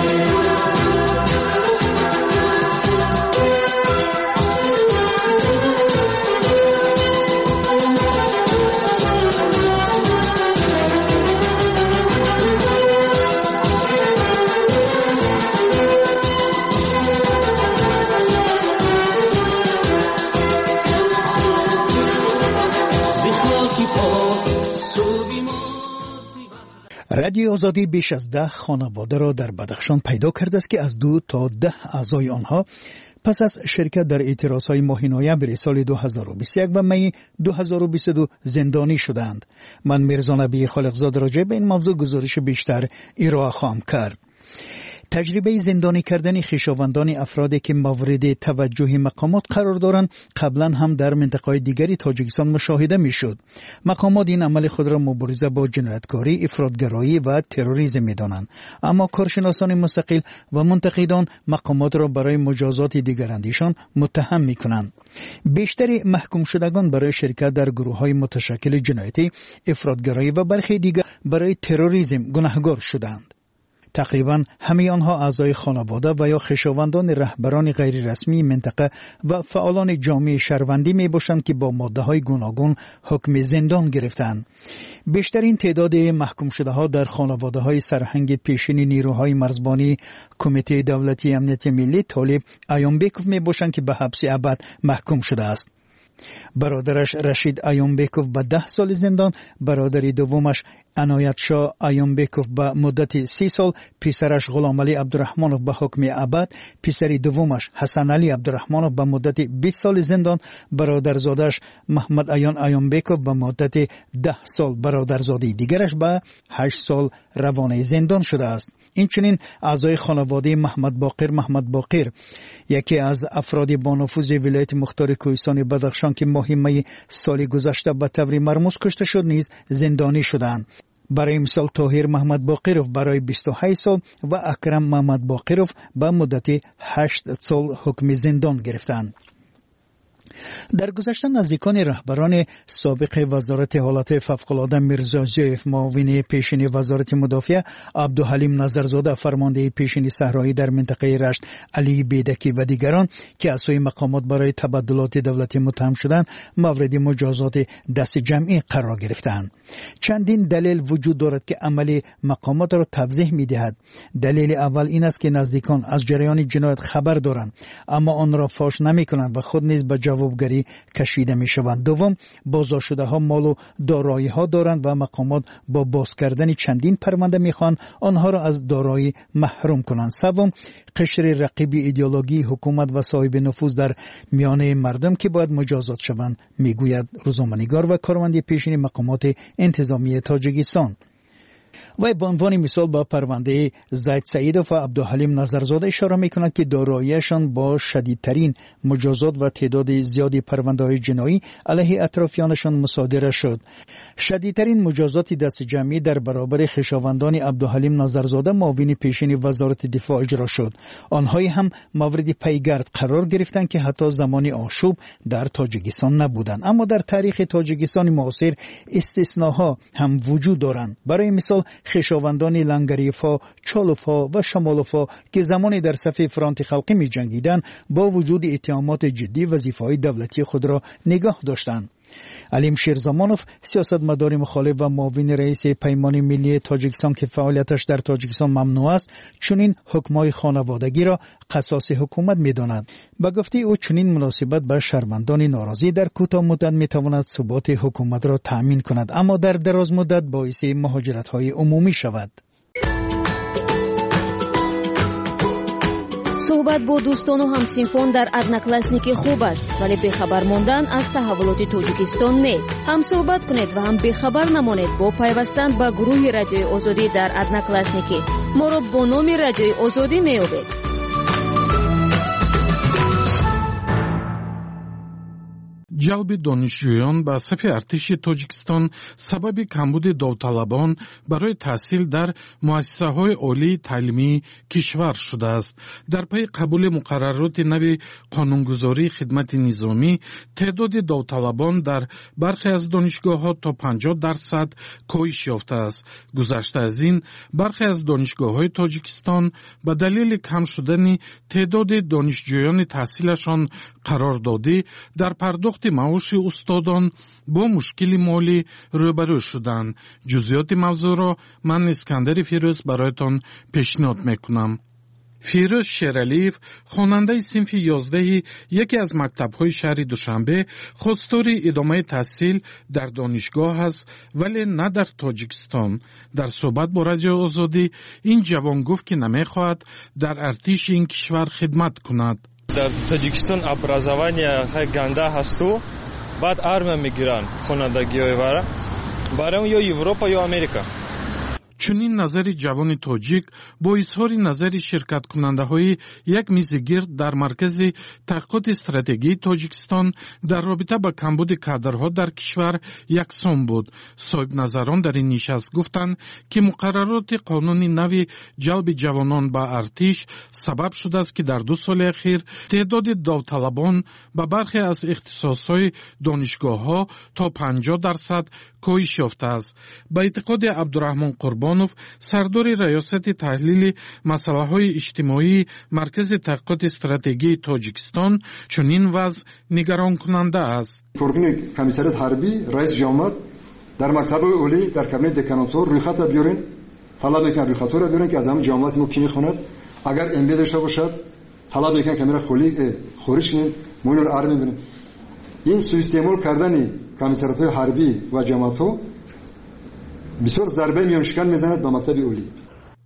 رادیو آزادی بیش از ده خانواده را در بدخشان پیدا کرده است که از دو تا ده اعضای آنها پس از شرکت در اعتراضهای ماه نوامبر سال دو هزار و بیست و یک و می دو هزار و بیست و دو زندانی شدند. من میرزا نبی خالقزاد راجع به این موضوع گزارش بیشتر ارائه خواهم کرد. تجربه زندانی کردن خویشاوندان افرادی که مورد توجه مقامات قرار دارند قبلا هم در منطقه‌های دیگری تاجیکستان مشاهده میشد. مقامات این عمل خود را مبارزه با جنایتکاری، افراطگرایی و تروریسم می‌دانند، اما کارشناسان مستقل و منتقدان مقامات را برای مجازات دیگراندیشان متهم می‌کنند. بیشتر محکوم شدگان برای شرکت در گروه‌های متشکل جنایتی، افراطگرایی و برخی دیگر برای تروریسم گناهکار شدند. تقریبا همه آنها اعضای خانواده و یا خویشاوندان رهبران غیر رسمی منطقه و فعالان جامعه شهروندی می باشند که با ماده های گوناگون حکم زندان گرفتند. بیشترین تعداد محکوم شده ها در خانواده های سرهنگ پیشین نیروهای مرزبانی کمیته دولتی امنیت ملی طالب ایامبکوف می باشند که به حبس ابد محکوم شده است. برادرش رشید ایامبکوف به ده سال زندان، برادر دومش عنایت شاه ایامبکوف به مدت سی سال، پسرش غلام علی عبدالرحمانوف به حکم ابد، پسر دومش حسن علی عبدالرحمانوف به مدت بیست سال زندان، برادرزادش محمد عیان ایامبکوف به مدت ده سال، برادرزاده دیگرش به هشت سال روانه زندان شده است. اینچنین اعضای خانواده محمد باقر محمد باقر یکی از افراد با نفوذ ولایت مختار کوهستان بدخشان که ماه می سال گذشته به طور مرموز کشته شد نیز زندانی شدند. برای مثال طاهر محمد باقرов برای بیست و هشت سال و اکرم محمد باقرov به مدت هشت سال حکم زندان گرفتند. در گذشته نزدیکان رهبران سابق وزارت حالات فوق‌العاده میرزا ضیاف، معاون پیشین وزارت مدافع عبدالحلیم نظرزاده، فرمانده پیشین صحرایی در منطقه رشت علی بیدکی و دیگران که از سوی مقامات برای تبادلات دولتی متهم شدند مورد مجازات دست جمعی قرار گرفتند. چندین دلیل وجود دارد که عمل مقامات را توضیح می‌دهد. دلیل اول این است که نزدیکان از جریان جنایت خبر دارند اما آن را فاش نمی‌کنند و خود نیز به جوابگری کشیده می شوند. دوم، بازداشت شده ها مال و دارایی ها دارند و مقامات با باز کردن چندین پرونده می خوان آنها را از دارایی محروم کنند. سوم، قشر رقیب ایدئولوژی حکومت و صاحب نفوذ در میان مردم که باید مجازات شوند، می گوید روزنامه‌نگار و کارمند پیشین مقامات انتظامی تاجیکستان. و به عنوان مثال با پرونده زید سعیدov و عبدالحلیم نظرزاده اشاره می‌کند که داراییشان با شدیدترین مجازات و تعداد زیادی پرونده‌های جنایی علیه اطرافیانشان مصادره شد. شدیدترین مجازات دست جمعی در برابر خویشاوندان عبدالحلیم نظرزاده معاون پیشین وزارت دفاع اجرا شد. آنها هم مورد پیگرد قرار گرفتند که حتی زمان آشوب در تاجیکستان نبودند. اما در تاریخ تاجیکستان معاصر استثناها هم وجود دارند. برای مثال خویشاوندان لنگریفا، چالوفا و شمالوفا که زمانی در صف فرانت خلقی می جنگیدند با وجود اتهامات جدی وظیفه‌های دولتی خود را نگاه داشتند. علیم شیرزمانوف، سیاستمدار مخالف و معاون رئیس پیمان ملی تاجیکستان که فعالیتش در تاجیکستان ممنوع است، چنین حکم‌های خانوادگی را قصاص حکومت می‌داند. با گفته او چنین مناسبت به شهروندان ناراضی در کوتاه مدت می‌تواند ثبات حکومت را تأمین کند اما در دراز مدت باعث مهاجرت‌های عمومی شود. صحبت با دوستان و همسینفان در ادناکلاسنیکی خوب است ولی بخبر ماندن از تحولات تاجیکستان نه. هم صحبت کنید و هم بخبر نمانید با پیوستن به گروه رادیوی آزادی در ادناکلاسنیکی. ما را با نام رادیوی آزادی می‌یابید. جلب دانشجویان به صف ارتش تاجیکستان سبب کمبود داوطلبان برای تحصیل در مؤسسه‌های عالی تعلیمی کشور شده است. در پی قبول مقررات نو قانونگذاری خدمت نظامی، تعداد داوطلبان در برخی از دانشگاه‌ها تا پنجاه درصد کاهش یافته است. گذشته از این، برخی از دانشگاه‌های تاجیکستان به دلیل کم شدن تعداد دانشجویان تحصیلشان قراردادی در پرداخت معاش استادان با مشکل مالی روبرو شدند. جزئیات موضوع را من اسکندر فیروز برایتان پیشنهاد میکنم. فیروز شیرالیف، خواننده صنف یازده یکی از مکتب‌های شهر دوشنبه، خواستار ادامه تحصیل در دانشگاه است ولی نه در تاجیکستان. در صحبت با رادیو آزادی این جوان گفت که نمی‌خواهد در ارتش این کشور خدمت کند. در تاجیکستان образование خیلی گنده هست و بعد армия میگیرن خوانندگی‌های وره برای یا اروپا یا امریکا. چنین نظر جوان تاجیک با اظهار نظر شرکت کننده های یک میز گرد در مرکز تحقیقات استراتژی تاجیکستان در رابطه با کمبود کادرها در کشور یکسان بود. صاحب نظران در این نشست گفتند که مقررات قانون نو جلب جوانان به ارتش سبب شده است که در دو سال اخیر تعداد داوطلبان به برخی از اختصاصهای دانشگاه‌ها تا پنجاه درصد کاهش یافته است. به اعتقاد عبدالرحمن قربانوف، سردار ریاست تحلیل مسائل اجتماعی مرکز تحقیقات استراتژی تاجیکستان، چنین وضع نگران کننده است. کارگون کمیسریت حربی رئیس جمهوریت در مکتب عالی در کابینت دکاناتور روی خط بیارین، طلب میکنن روی خط رو بیارین که از همون جمهوریت ما کی میخواند اگر ام بی داشته باشد طلب میکنن کامرا خالی خارج کنین مون رو ارمی ببینید. این سوءاستعمال کردن کمیسریت حربی و جماعت‌ها بسیار ضربه میانشکن میزند به مکتب عالی.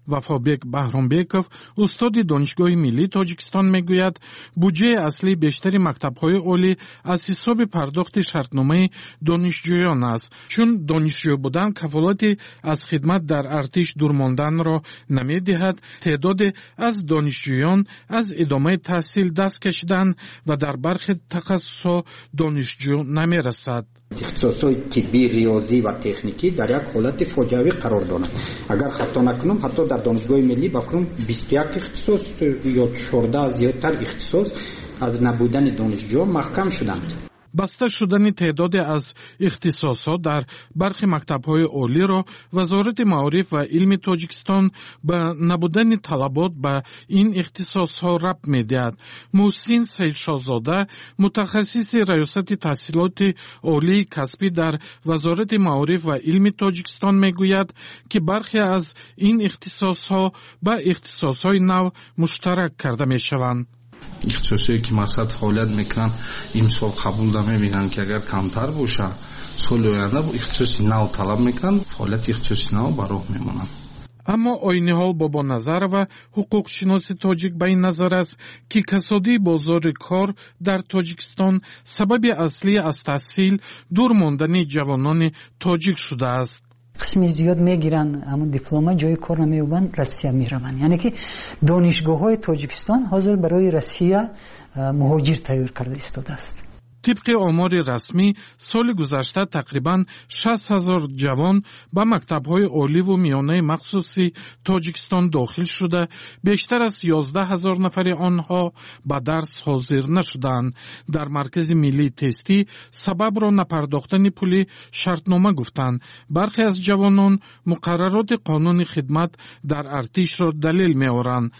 وفابک بهرامبекov استاد دانشگاه ملی تاجیکستان میگوید بودجه اصلی بیشتر مکتب‌های عالی از حساب پرداخت شرطنامه دانشجویان است، چون دانشجو بودن کفالت از خدمت در ارتش دور ماندن را نمی‌دهد. تعداد از دانشجویان از ادامه تحصیل دست کشیدن و در برخی تخصص‌ها دانشجو نمی‌رسد. اختصاص‌های طبی، ریاضی و تکنیکی در یک حالت فاجعه‌ای قرار دارند. اگر خطا نکنم حتی در دانشگاه ملی بفرم بیست و یک اختصاص یا چهارده زیادتر اختصاص از نبودن دانشجو محکم شدند. بسته شدن تعداد از اختصاصات در برخی مکتب‌های عالی را وزارت معارف و علم تاجیکستان به نبودن طلبات به این اختصاص‌ها ربط می‌دهد. محسن سیدشاهزاده متخصص ریاست تحصیلات عالی کسبی در وزارت معارف و علم تاجیکستان می‌گوید که برخی از این اختصاص‌ها به اختصاص‌های نو مشترک کرده می‌شوند. اختصاصی که مقصد فعالیت میکنن امسال قبول نمیبینن که اگر کمتر باشه سال آینده اختصاصی نو طلب میکنن، فعالیت اختصاصی نو به راه میمونن. اما آینی حال بابا نظر و حقوق شناس تاجیک به این نظر است که کسادی بازار کار در تاجیکستان سبب اصلی از تحصیل دور ماندن جوانان تاجیک شده است. قسمی زیاد میگیرن اما دیپلم جای کار نمیوبن روسیه میرون، یعنی که دانشگاه های تاجیکستان حاضر برای روسیه مهاجر تیار کرده ایستاده است. طبق آمار رسمی سال گذشته تقریباً شصت هزار جوان به مکتب‌های عالی و میانه مخصوصی تاجیکستان داخل شده، بیشتر از یازده هزار نفر آنها به درس حاضر نشدند. در مرکز ملی تستی سبب را نپرداختن پول شرطنامه گفتند. برخی از جوانان مقررات قانون خدمت در ارتش را دلیل می‌آورند.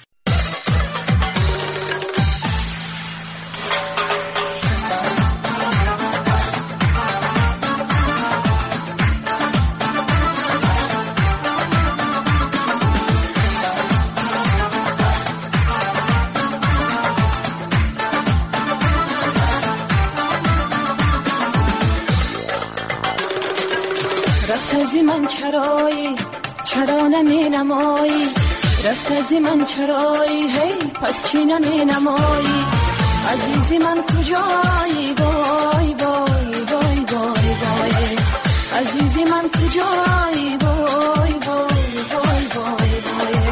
رفت من چرایی چرا نمی نمایی، رفت از من چرایی هی پس چی نمی نمایی، عزیزی من کجایی وای وای وای وای وای، عزیزی من کجایی وای وای وای وای وای.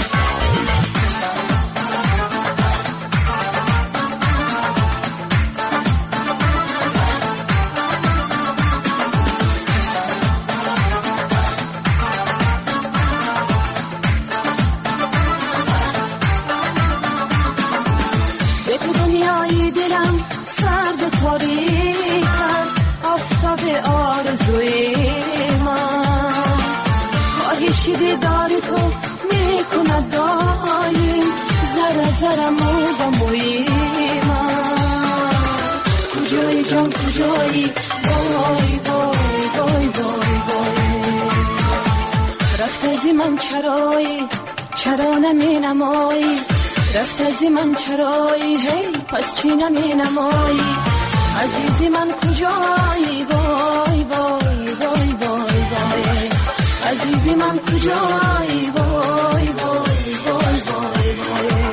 دیدار تو میکند دایم زره زره مو و موی من، کجایی جان کجایی وای وای وای وای وای. رفت از من چرایی چرا نمی نمایی، رفت از من چرایی هی پس چی نمی نمایی، عزیزی من کجایی وای وای وای وای وای، عزیزی من کجایی وای وای وای وای وای.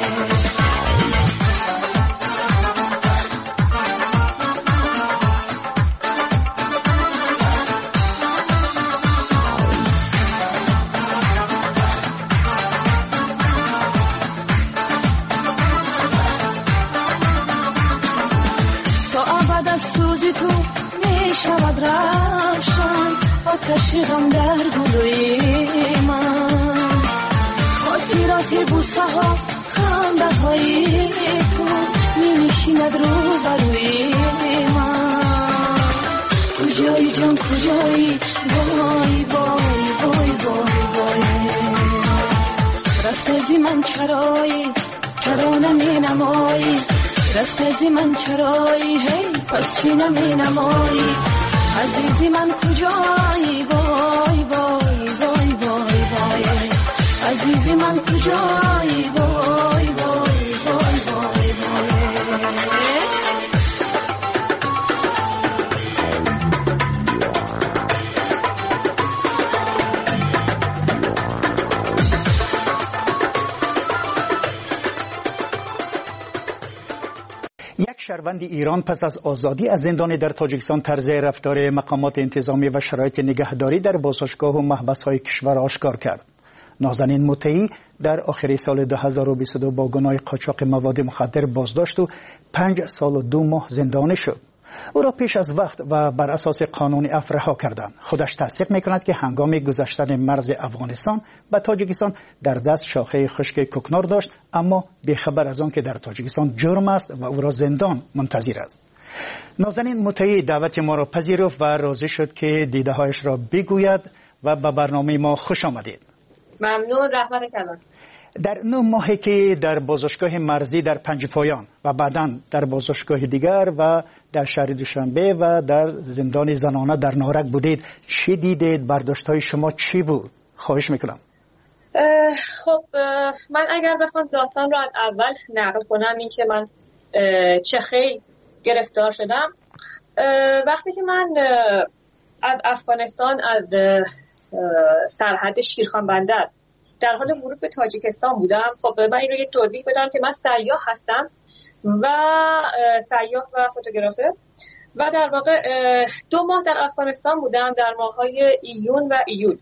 تا ابد از سوزی تو می شود روشن، آتش غم در گلوی من، خاطرات بوسه ها خنده های تو می نشیند رو بروی من، کجایی جان کجایی وای وای وای وای وای. رفت از من چرایی چرا نمی نمایی، رفت از من چرایی هی پس چی نمی نمایی، عزیزی من کجایی وای وای وای وای وای، عزیزی من کجایی وای وای وای وای وای. شهروند ایران پس از آزادی از زندان در تاجیکستان طرز رفتار مقامات انتظامی و شرایط نگهداری در بازداشتگاه و محبس‌های کشور آشکار کرد. نازنین مطیعی در آخر سال دو هزار و بیست و دو با گناه قاچاق مواد مخدر بازداشت و پنج سال و دو ماه زندانی شد. او را پیش از وقت و بر اساس قانون عفو رها کردند. خودش تصدیق می‌کند که هنگام گذشتن مرز افغانستان به تاجیکستان در دست شاخه خشک کوکنار داشت، اما بی‌خبر از آن که در تاجیکستان جرم است و او را زندان منتظر است. نازنین مطیعی دعوت ما را پذیرفت و راضی شد که دیده‌هایش را بگوید و به برنامه ما خوش آمدید. ممنون. رحمت کلام. در نه ماهی که در بازداشتگاه مرزی در پنجپایان و بعداً در بازداشتگاه دیگر و در شهر دوشنبه و در زندان زنانه در نارک بودید، چی دیدید؟ برداشت‌های شما چی بود؟ خواهش میکنم. خب من اگر بخوام داستان رو از اول نقل کنم، این که من چه خیلی گرفتار شدم وقتی که من از افغانستان از سرحد شیرخان بندر در حال ورود به تاجیکستان بودم. خب من این رو یک توضیح بدم که من سیاح هستم و سیاح و فوتوگرافر و در واقع دو ماه در افغانستان بودم، در ماه‌های ایون و ایول.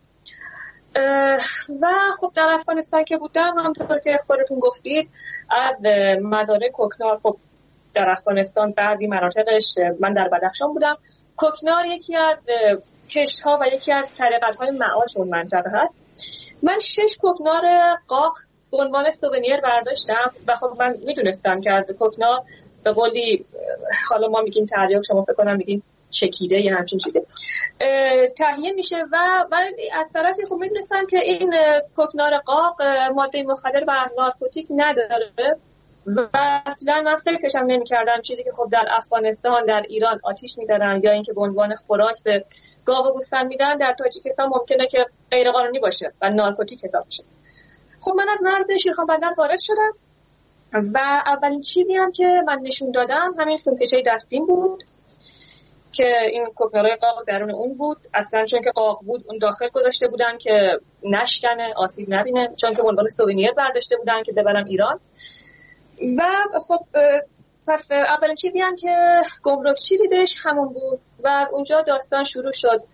و خب در افغانستان که بودم، همونطور که خودتون گفتید، از مدارک کوکنار، خب در افغانستان بعضی مناطقش، من در بدخشان بودم، کوکنار یکی از کشت‌ها و یکی از طریقت‌های معاش اون منطقه هست. من شش کوکنار قاق به عنوان سوونیر برداشتم و خب من میدونستم که از کوکنار به قولی، حالا ما میگیم تریاک، شما فکر کنم میگین چکیده یا همچین چیزی، تهیه میشه و ولی از طرفی خب میدونستم که این کوکنار قاق ماده مخدر و نارکوتیک نداره و اصلا من فکرشم نمی‌کردم چیزی که خب در افغانستان، در ایران آتیش می‌زدن یا اینکه به عنوان خوراک به گاو و گوسفند میدن، در تاجیکستان ممکنه که غیر قانونی باشه و نارکوتیک حساب بشه. خب من از مرز شیرخان بندر وارد شدم و اولین چیزی هم که من نشون دادم همین سومکشه دستیم بود که این کوکنارای قاق درون اون بود. اصلا چون که قاق بود اون داخل گذاشته بودن که نشکنه، آسیب نبینه، چون که به عنوان سوونیر برداشته بودن که ببرم ایران. و خب پس اولین چیزی هم که گمرکچی دیدش همون بود و اونجا داستان شروع شد.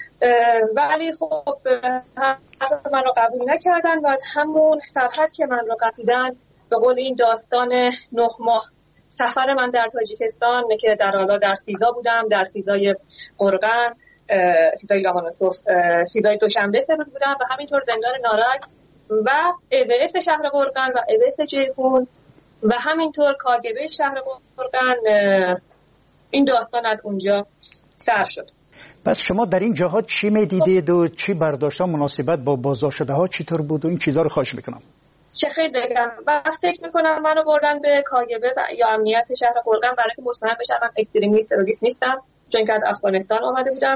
ولی خب من رو قبول نکردن و از همون سرحد که من رو قپیدن، به قول این داستان نه ماه سفر من در تاجیکستان که در حالا در سیزا بودم، در سیزای قرقن، سیزای لاهانوسوف، سیزای دوشنبه سه روز بودم و همینطور زندان نارک و اویس شهر قرقن و اویس جیهون و همینطور کاگبه شهر قرقن. این داستان از اونجا سر شد. پس شما در این جاها چی میدیدید و چی برداشت ها مناسبت با بازداشت شده ها چطور بود و این چیزا رو خواهش میکنم. چه خیلی بگم و فکر میکنم منو بردن به کاگبه و یا امنیت شهر قرقن برای که مطمئن بشم من اکستریمیست تروریست نیستم، چون که از افغانستان آمده بودم.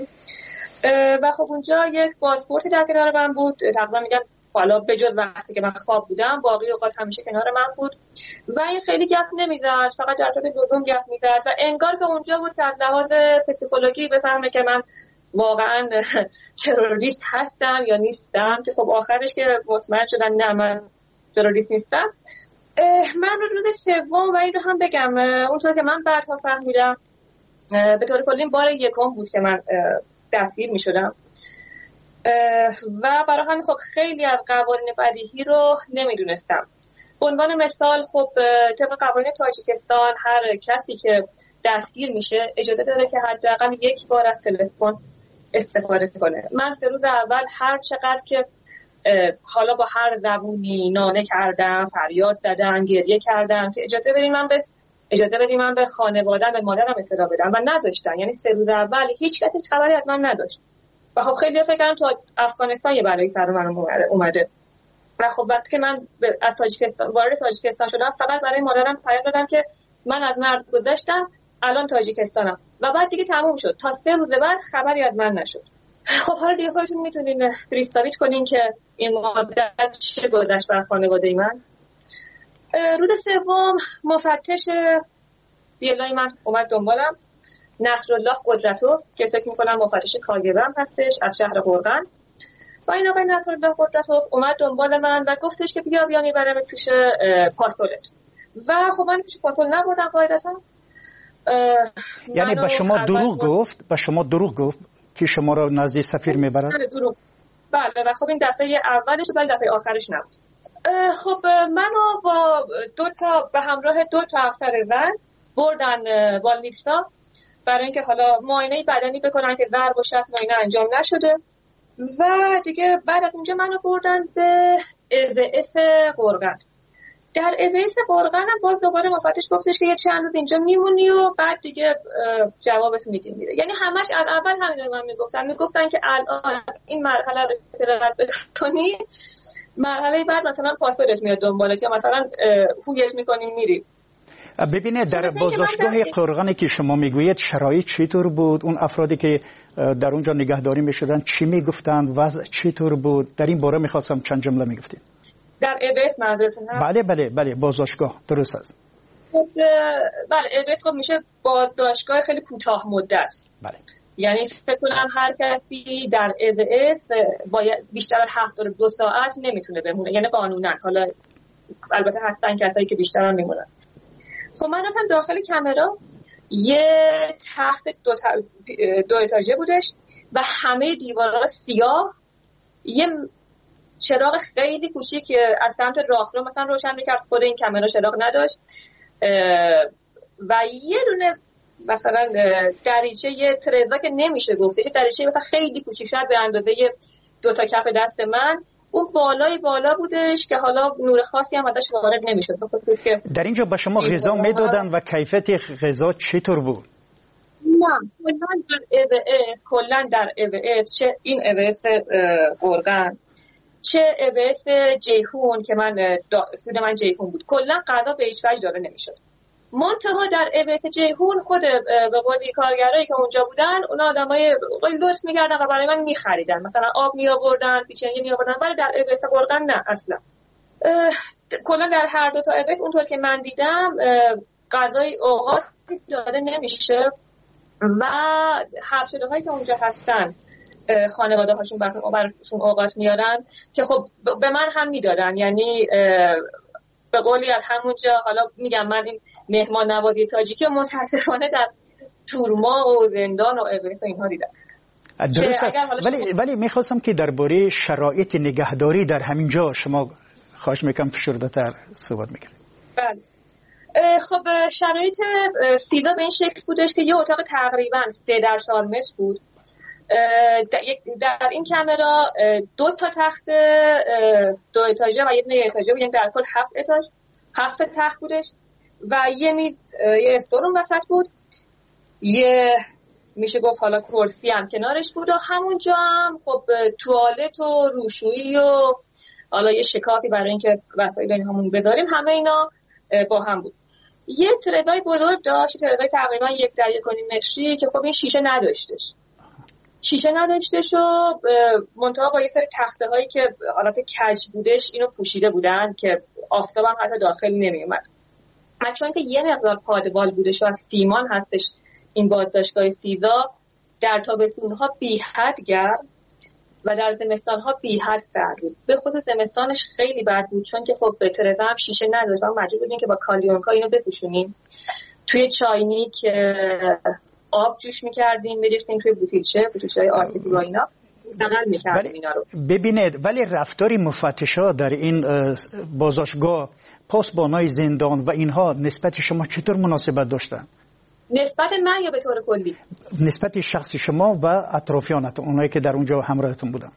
و خب اونجا یک پاسپورتی در کنار من بود، تقریبا میگم حالا به جز وقتی که من خواب بودم باقی اوقات همیشه کنار من بود و این خیلی گپ نمیزد، فقط در صورت لزوم گپ میزد و انگار که اونجا بود که از لحاظ پسیکولوژی بفهمه که من واقعا تروریست هستم یا نیستم، که خب آخرش که مطمئن شدن نه من تروریست نیستم. من روز سوم و این رو هم بگم، اونطور که من بعدها فهمیدم به طور کلی بار یکم بود که من دستگیر میشدم و برای همین خب خیلی از قوانین بدیهی رو نمیدونستم. به عنوان مثال خب طبق قوانین تاجیکستان هر کسی که دستگیر میشه اجازه داره که حداقل یک بار از تلفن استفاده کنه. من سه روز اول هر چقدر که حالا با هر زبونی ناله کردم، فریاد زدم، گریه کردم که اجازه بدید من به اجازه بدید من به خانواده‌ام، به مادرم اطلاع بدم و نداشتن. یعنی سه روز اول هیچ کسی خبری از من نداشت و خب خیلی فکر کردم تو افغانستان یه بلایی سر من اومده و خب وقتی که من از تاجیکستان وارد تاجیکستان شدم فقط برای مادرم پیام دادم که من از مرز گذشتم، الان تاجیکستانم و بعد دیگه تموم شد. تا سه روز بعد خبری از من نشد. خب حالا دیگه خودتون میتونین پریستاویچ کنین که این مدت چه گذشت بر خانواده من. روز سوم مفتش دیلای من اومد دنبالم، نصرالله قدرتوف که فکر میکنم مفتش کاگبه هم هستش از شهر قرقن و این آقای نصرالله قدرتوف اومد دنبال من و گفتش که بیا بیا میبرم پیش پاسولت و خب من پیش پاسول نبردم قاعدتا یعنی به شما دروغ گفت به شما دروغ گفت که شما را نزد سفیر میبرد؟ بله دروغ. بله و خب این دفعه اولش ولی دفعه آخرش نبود. خب منو با دو تا به همراه دو تا افسر زن بردن والنیفسا برای اینکه حالا معاینه بدنی بکنن که ضرب و شتم معاینه انجام نشده و دیگه بعد از اونجا منو بردن به اوس قرغن. در اوس قرغن هم باز دوباره مفتش گفتش که یه چند روز اینجا میمونی و بعد دیگه جوابت میدیم میره. یعنی همش از اول همین رو من میگفتن میگفتن که الان این مرحله رو که رد بکنی مرحله بعد مثلا پاسپورتت میاد دنبالت یا مثلا هویت میکنیم میری. ببینید در بازداشتگاه قرغنی که شما میگویید شرایط چطور بود؟ اون افرادی که در اونجا نگهداری میشدن چی میگفتند؟ وضع چطور بود؟ در این باره میخواستم چند جمله میگفتید. در اوس منظورتون هست؟ بله بله بله بازداشتگاه درست است. بله اوس خب میشه بازداشتگاه خیلی کوتاه مدت. بله. یعنی فکر کنم هر کسی در اوس باید بیشتر از هفتاد و دو ساعت نمیتونه بمونه، یعنی قانونا. حالا البته هستن کسایی که بیشتر هم میمونن. خب من رفتم داخل کامرا، یه تخت دو, تا... دو اتاژه بودش و همه دیوارها سیاه، یه چراغ خیلی کوچیک که از سمت راهرو مثلا روشن میکرد، خود این کامرا چراغ نداشت و یه دونه مثلا دریچه، یه ترزا که نمیشه گفته، یه دریچه مثلا خیلی کوچیک شد به اندازه دو تا کف دست من، اون بالای بالا بودش که حالا نور خاصی هم ازش وارد نمیشد. در اینجا به شما غذا میدادن و کیفیت غذا چطور بود؟ نه کلا در اوس، چه این اوس قرغن چه اوس جیهون که من سود من جیهون بود، کلا غذا به هیچ وجه داده نمیشد. منتها در اوس جیهون خود به قولی کارگرایی که اونجا بودن اونا آدمای لطف می‌کردن و برای من می‌خریدن، مثلا آب می‌آوردن، پیچنگی می‌آوردن، ولی در اوس قرغن نه اصلا. کلا در هر دو تا اوس اونطور که من دیدم غذای اوقات داده نمیشه و حبس‌شده‌هایی که اونجا هستن خانواده هاشون براشون اوقات میارن که خب به من هم میدادن، یعنی به قولی از همونجا، حالا میگم من این مهمان نوازی تاجیکی متاسفانه در تورما و زندان و اوس اینها دیدم. درست است. ولی ولی میخواستم که درباره شرایط نگهداری در همین جا شما خواهش میکنم فشرده‌تر صحبت میکنید. بله. خب شرایط سیدا به این شکل بودش که یه اتاق تقریبا سه در چهار متر بود. در این کامرا دو تا تخت دو اتاژه و یه دونه اتاژه بود، یعنی در کل هفت اتاژ، هفت تخت بودش و یه میز، یه استورون وسط بود، یه میشه گفت حالا کرسی هم کنارش بود و همونجا هم خب توالت و روشویی و حالا یه شکافی برای اینکه وسایل این همون بذاریم، همه اینا با هم بود. یه ترزای بزرگ داشت، ترزای تقریبا یک در یک و نیم متری که خب این شیشه نداشتش شیشه نداشتش و منتها با یه سری تخته هایی که حالت کج بودش اینو پوشیده بودن که آفتاب هم حتی داخل نمی اومد. چون که یه مقدار پادوال بودش و از سیمان هستش این بازداشتگاه سیدا، در تابستون‌ها بی حد گرم و در زمستان‌ها بی حد سرد بود. به خصوص زمستانش خیلی بد بود چون که خب ترزا هم شیشه نداشت و مجبور بودیم که با کالیونکا اینو بپوشونیم. توی چاینیک آب جوش می‌کردیم، می‌ریختیم توی بوتیلچه، بوتیلچه‌های آرتیفی و اینا نقل می‌کردیم اینا رو. ببینید ولی رفتاری مفتشا در این بازداشتگاه، پاسبانای زندان و اینها نسبت شما چطور مناسبت داشتن؟ نسبت من یا به طور کلی؟ نسبت شخصی شما و اطرافیانتون، اونایی که در اونجا همراهتون بودن.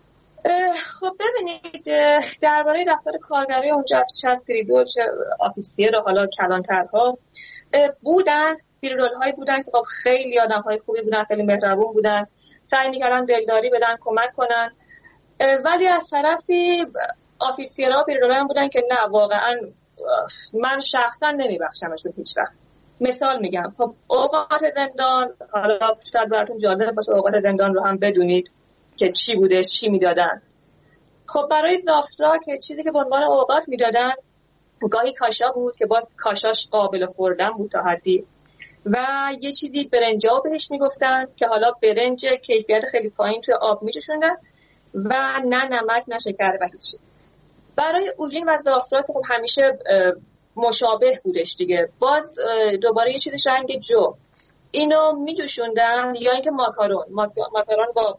خب ببینید درباره رفتار کارگرای اونجا، چه پریدور چه آفیسیر و حالا کلانترها بودن، پیرول هایی بودن که خب خیلی آدم های خوبی بودن، خیلی مهربون بودن، سعی میکردن دلداری بدن، کمک کنن، ولی از طرفی آفیسیرها و پیرول هم بودن که نه واقعا من شخصا نمیبخشمشون هیچ وقت. مثال میگم، خب اوقات زندان، حالا شاید براتون جالب باشه اوقات زندان رو هم بدونید که چی بوده، چی میدادن. خب برای زافترا که چیزی که به عنوان اوقات میدادن گاهی کاشا بود که باز کاشاش قابل خوردن بود تا حدی، و یه چیزی برنجا بهش میگفتن که حالا برنج کیفیت خیلی پایین توی آب میچشوندن و نه نمک نه شکر و هیچی. برای اوژین و زافترا که خب همیشه مشابه بودش دیگه. باز دوباره یه چیزش رنگ جو اینو میجوشوندن، یا اینکه ماکارون ماکارون با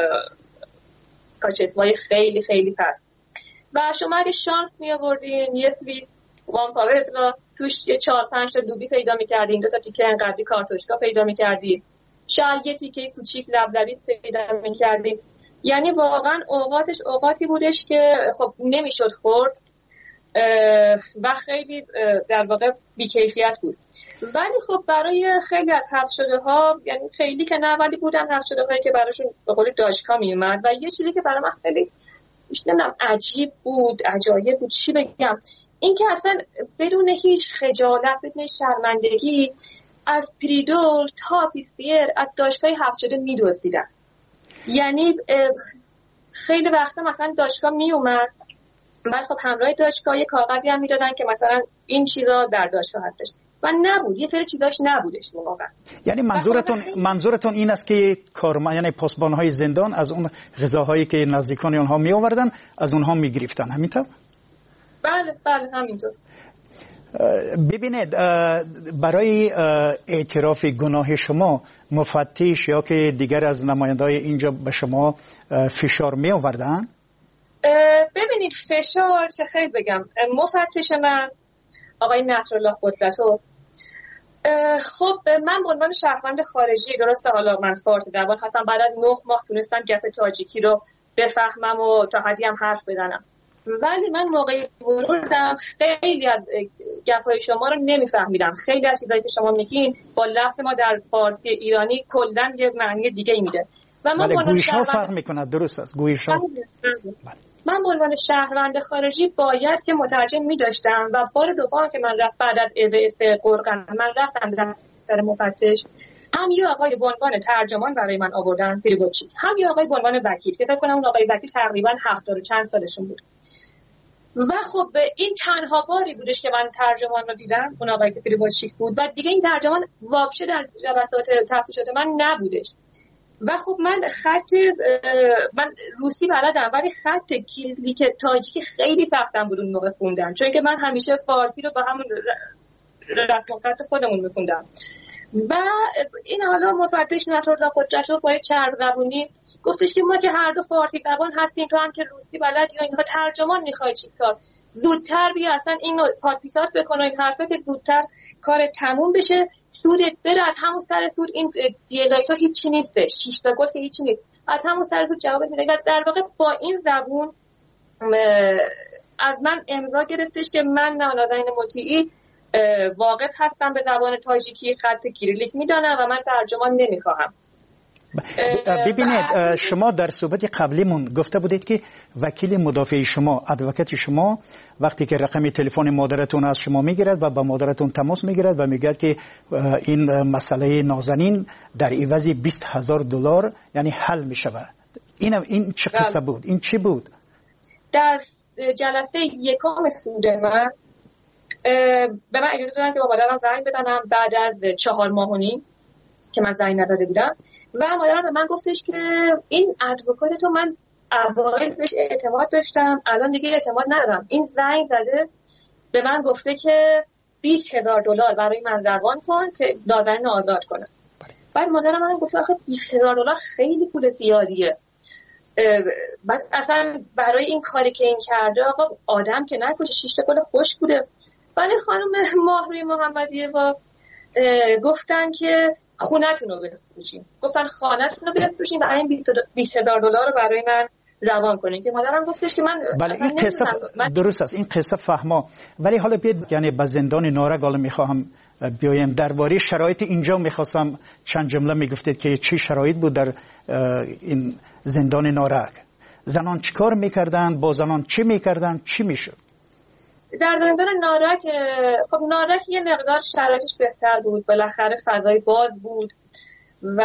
کاچتوای خیلی خیلی پست. و شما اگه شانس می آوردین یه سویت وان پاور و توش یه چهار پنج تا دوبی پیدا می‌کردین، دو تا تیکه انقدری کارتوشکا پیدا می‌کردین، شاید یه تیکه کوچیک لبلبی پیدا می‌کردین. یعنی واقعا اوقاتش اوقاتی بودش که خب نمیشد خورد و خیلی در واقع بی‌کیفیت بود. ولی خب برای خیلی از حذف شده ها، یعنی خیلی که نه ولی بودن حذف شده هایی که براشون به قول داشکا میومد. و یه چیزی که برای من خیلی نمیدونم عجیب بود، عجایب بود، چی بگم، این که اصلا بدون هیچ خجالت، بدون هیچ شرمندگی از پریدول تا پیسیر از داشکای حذف شده میدوزیدن. یعنی خیلی وقتا مثلا داشکا میومد، بعد خب همراه داشکا یه کاغذی هم میدادن که مثلا این چیزا در داشکا هستش و نبود، یه سری چیزاش نبودش واقعا. یعنی منظورتون منظورتون این است که کارما یعنی پاسبان‌های زندان از اون غذاهایی که نزدیکان اونها می آوردن از اونها میگرفتن، همینطور؟ بله بله همینطور. ببینید برای اعتراف گناه شما مفتش یا که دیگر از نماینده‌های اینجا به شما فشار می آوردن؟ ببینید فشار چه خیلی بگم، مفتش من آقای نصرالله قدرتوف، خب من به عنوان شهروند خارجی، درسته حالا من فارت دوان هستم، بعد از نه ماه تونستم گپ تاجیکی رو بفهمم و تا حدی هم حرف بزنم، ولی من موقعی بودم خیلی از گپ‌های شما رو نمیفهمیدم. خیلی از چیزایی که شما میگین با لفظ ما در فارسی ایرانی کلاً یه معنی دیگه میده و من گویش‌ها فرق میکنه. درست است گویش‌ها. من به عنوان شهروند خارجی باید که مترجم می‌داشتم و بار دوم که من رفت بعد از اویس قرقن من رفتم در مفتش، هم یه آقای به عنوان ترجمان برای من آوردن پریبوچی، هم یه آقای به عنوان وکیل که فکر کنم اون آقای وکیل تقریبا هفتاد و چند سالشون بود. و خب این تنها باری بودش که من ترجمان رو دیدم، اون آقای که پریبوچی بود و دیگه این ترجمان واپشه در جلسات تفتیشات من نبودش. و خب من خط من روسی بلدم ولی خط کلیک تاجیکی خیلی سختم بود اون موقع خوندم، چون که من همیشه فارسی رو با همون رسم و خط خودمون میخوندم. و این حالا مفتش نصرالله قدرتوف با چرب زبونی گفتش که ما که هر دو فارسی زبان هستیم، تو هم که روسی بلد یا اینها ترجمان میخوای چیکار، زودتر بیا اصلا اینو پادپیسات بکن و این حرفا که زودتر کار تموم بشه، سودت بره از همون سر سود، این دیلایت ها هیچی نیسته، شش تا گل که هیچی نیست، از همون سر سود جواب میده. و در واقع با این زبون از من امضا گرفتش که من نازنین مطیعی واقف هستم به زبان تاجیکی، خط کیریلیک میدانم و من ترجمان نمیخواهم. ببینید شما در صحبت قبلیمون گفته بودید که وکیل مدافع شما، ادوکات شما، وقتی که رقم تلفن مادرتون از شما میگیرد و با مادرتون تماس میگیرد و میگه که این مسئله نازنین در عوض بیست هزار دلار یعنی حل میشود، این این چه قصه بود؟ این چی بود؟ در جلسه یکم سود من به من اجازه دادن که با مادرم زنگ بزنم بعد از چهار ماه و نیم که من زنگ نداده بودم و مادرم به من گفتش که این ادوکات تو من اوایل بهش اعتماد داشتم، الان دیگه اعتماد ندارم، این زنگ زده به من گفته که بیست هزار دلار برای من روان کن که نازنین آزاد کنه. بعد مادرم من گفت آخه بیست هزار دلار خیلی پول زیادیه، بعد اصلا برای این کاری که این کرده آقا آدم که نکشه، شش تا گل خوش بوده. ولی خانم ماهروی محمدیه با گفتن که خونه‌تون رو بفروشین، گفتن خانه‌تون رو بفروشین و این بیست هزار دلار رو برای من روان کنین که مادرم گفتش که من بله این قصه من... درست است، این قصه فهما. ولی حالا بیاد یعنی به زندان نارک حالا میخواهم بیایم درباره شرایط اینجا، میخواستم چند جمله میگفتید که چی شرایط بود در این زندان نارک، زنان چیکار میکردن، با زنان چی میکردن، چی میشد در زندان نارک؟ خب نارک یه مقدار شرایطش بهتر بود، بالاخره فضای باز بود و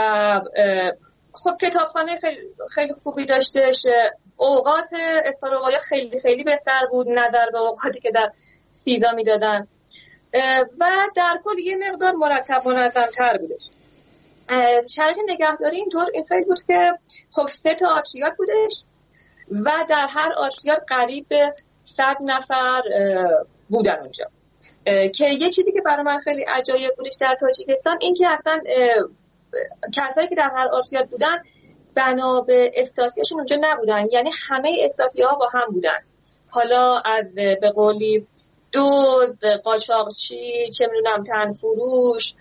خب کتابخانه خیلی, خیلی خوبی داشتش، اوقات استراحت خیلی خیلی بهتر بود نظر به اوقاتی که در سیدا میدادن و در کل یه مقدار مرتب و منظم‌تر بودش. شرایط نگهداری اینطور این خیلی بود که خب سه تا آتریات بودش و در هر آتریات قریب به صد نفر بودن اونجا که یه چیزی که برای من خیلی عجایب بودش در تاجیکستان این که اصلا کسایی که در هر آرشیاد بودن بنا به استاتیاشون اونجا نبودن، یعنی همه استاتیاها با هم بودن. حالا از به قولی دزد، قاچاقچی، چه میدونم تنفروش،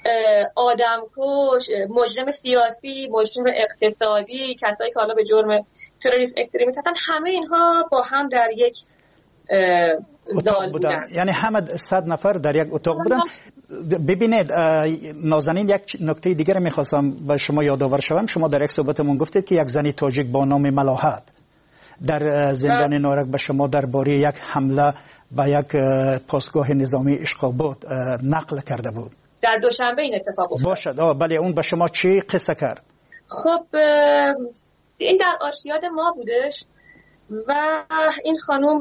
آدمکش، مجرم سیاسی، مجرم اقتصادی، کسایی که حالا به جرم تروریسم اکستریمیسم هستن، همه اینها با هم در یک اتاق بودن. بودن یعنی همه صد نفر در یک اتاق بودن. ببینید نازنین، یک نکته دیگر میخواستم به شما یادآور شوم. شما در یک صحبتمون گفتید که یک زنی تاجیک با نام ملاحت در زندان نارک به شما درباره یک حمله به یک پاسگاه نظامی اشقابات نقل کرده بود. در دوشنبه این اتفاق افتاد. باشد. آه بله، اون به شما چی قصه کرد؟ خب این در آرشیاد ما بودش و این خانوم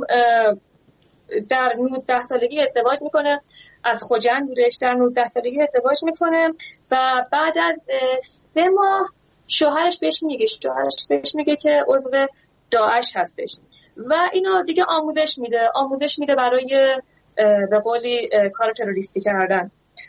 در نوزده سالگی ازدواج میکنه، از خوجند بودش، در نوزده سالگی ازدواج میکنه و بعد از سه ماه شوهرش بهش میگه شوهرش بهش میگه که عضو داعش هستش و اینو دیگه آموزش میده آموزش میده برای به قولی کار تروریستی کردن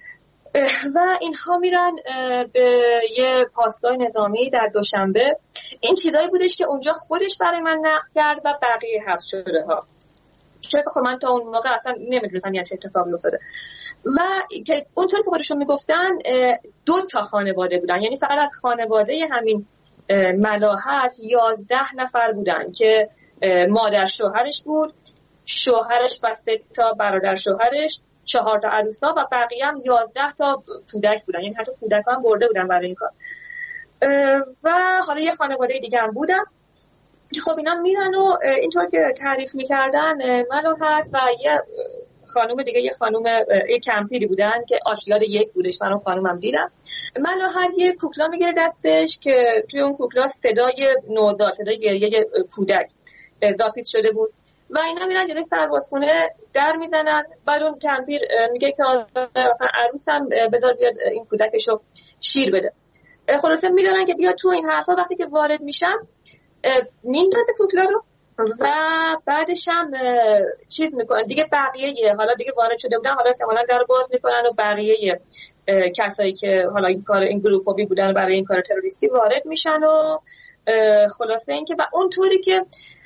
و اینها میرن به یه پاسگاه نظامی در دوشنبه. این چیزایی بودش که اونجا خودش برای من نقل کرد و بقیه حبس شده ها. چون خب من تا اون موقع اصلا نمیدونستم یه چه اتفاقی افتاده و که اونطور که خودشون میگفتن دو تا خانواده بودن، یعنی فقط از خانواده همین ملاحت یازده نفر بودن که مادر شوهرش بود، شوهرش و سه تا برادر شوهرش، چهار تا عروسا و بقیه هم یازده تا کودک بودن، یعنی حتی کودک‌ها هم برده بودن برای این کار. و حالا یه خانواده دیگه هم بودن که خب اینا میرن و اینطور که تعریف میکردن ملاحت و یه خانم دیگه یه خانم یه کمپیری بودن که آشیاد یک بودش، من اون خانومم دیدم. ملاحت یه کوکلا میگیره دستش که توی اون کوکلا صدای نوزاد، صدای گریه کودک ضبط شده بود و اینا میرن جلوی سربازخونه در میزنن. بعد اون کمپیر میگه که عروسم بذار بیاد این کودکشو شیر بده. خلاصه میدونن که بیا تو این حرفا. وقتی که وارد میشن میندازه کوکلا رو و بعدش هم چیز میکنن دیگه. بقیه حالا دیگه وارد شده بودن، حالا احتمالاً در باز میکنن و بقیه کسایی که حالا این کار این گروپی بودن برای این کار تروریستی وارد میشن و خلاصه این که و اونطوری که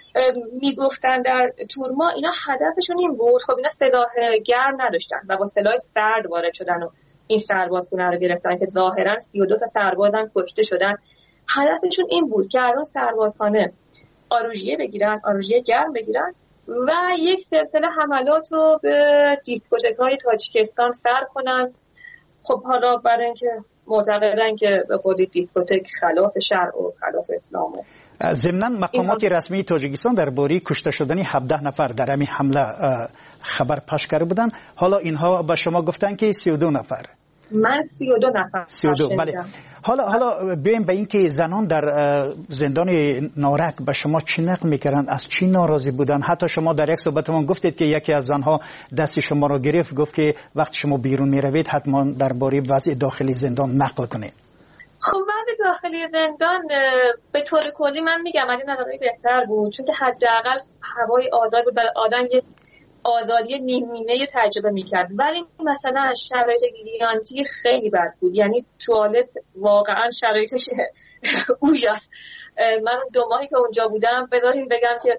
میگفتن در تورما اینا هدفشون این بود. خب اینا سلاح گرم نداشتن و با سلاح سرد وارد شدن و این سربازخونه رو گرفتن که ظاهرا سی و دو تا سربازم کشته شدن. هدفشون این بود که از اون سربازخانه آروژیه بگیرن، آروژیه گرم بگیرن و یک سلسله حملات رو به دیسکوتک‌های تاجیکستان سر کنن. خب حالا برای اینکه معتقدن که به قولی دیسکوتک خلاف شرع و خلاف اسلامه. ضمناً مقامات رسمی تاجیکستان درباره کشته شدن هفده نفر در همین حمله خبر پخش کرده بودند. حالا اینها به شما گفتن که سی و دو نفر. من سی و دو نفر. سی و دو بله. حالا حالا بیایم به این که زنان در زندان نارک به شما چی نقل میکردن، از چی ناراضی بودن؟ حتی شما در یک صحبتمون گفتید که یکی از زنها دست شما رو گرفت، گفت که وقتی شما بیرون میروید حتما درباره وضع داخلی زندان نقل کنید. خب وضع داخلی زندان به طور کلی من میگم از این نظر بهتر بود، چون که حداقل هوای آزاد بود، برای آدم یه آزادی نیمینه تجربه میکرد. ولی مثلا شرایط گیانتی خیلی بد بود، یعنی توالت واقعا شرایطش اویاست. من دو ماهی که اونجا بودم بذاریم بگم که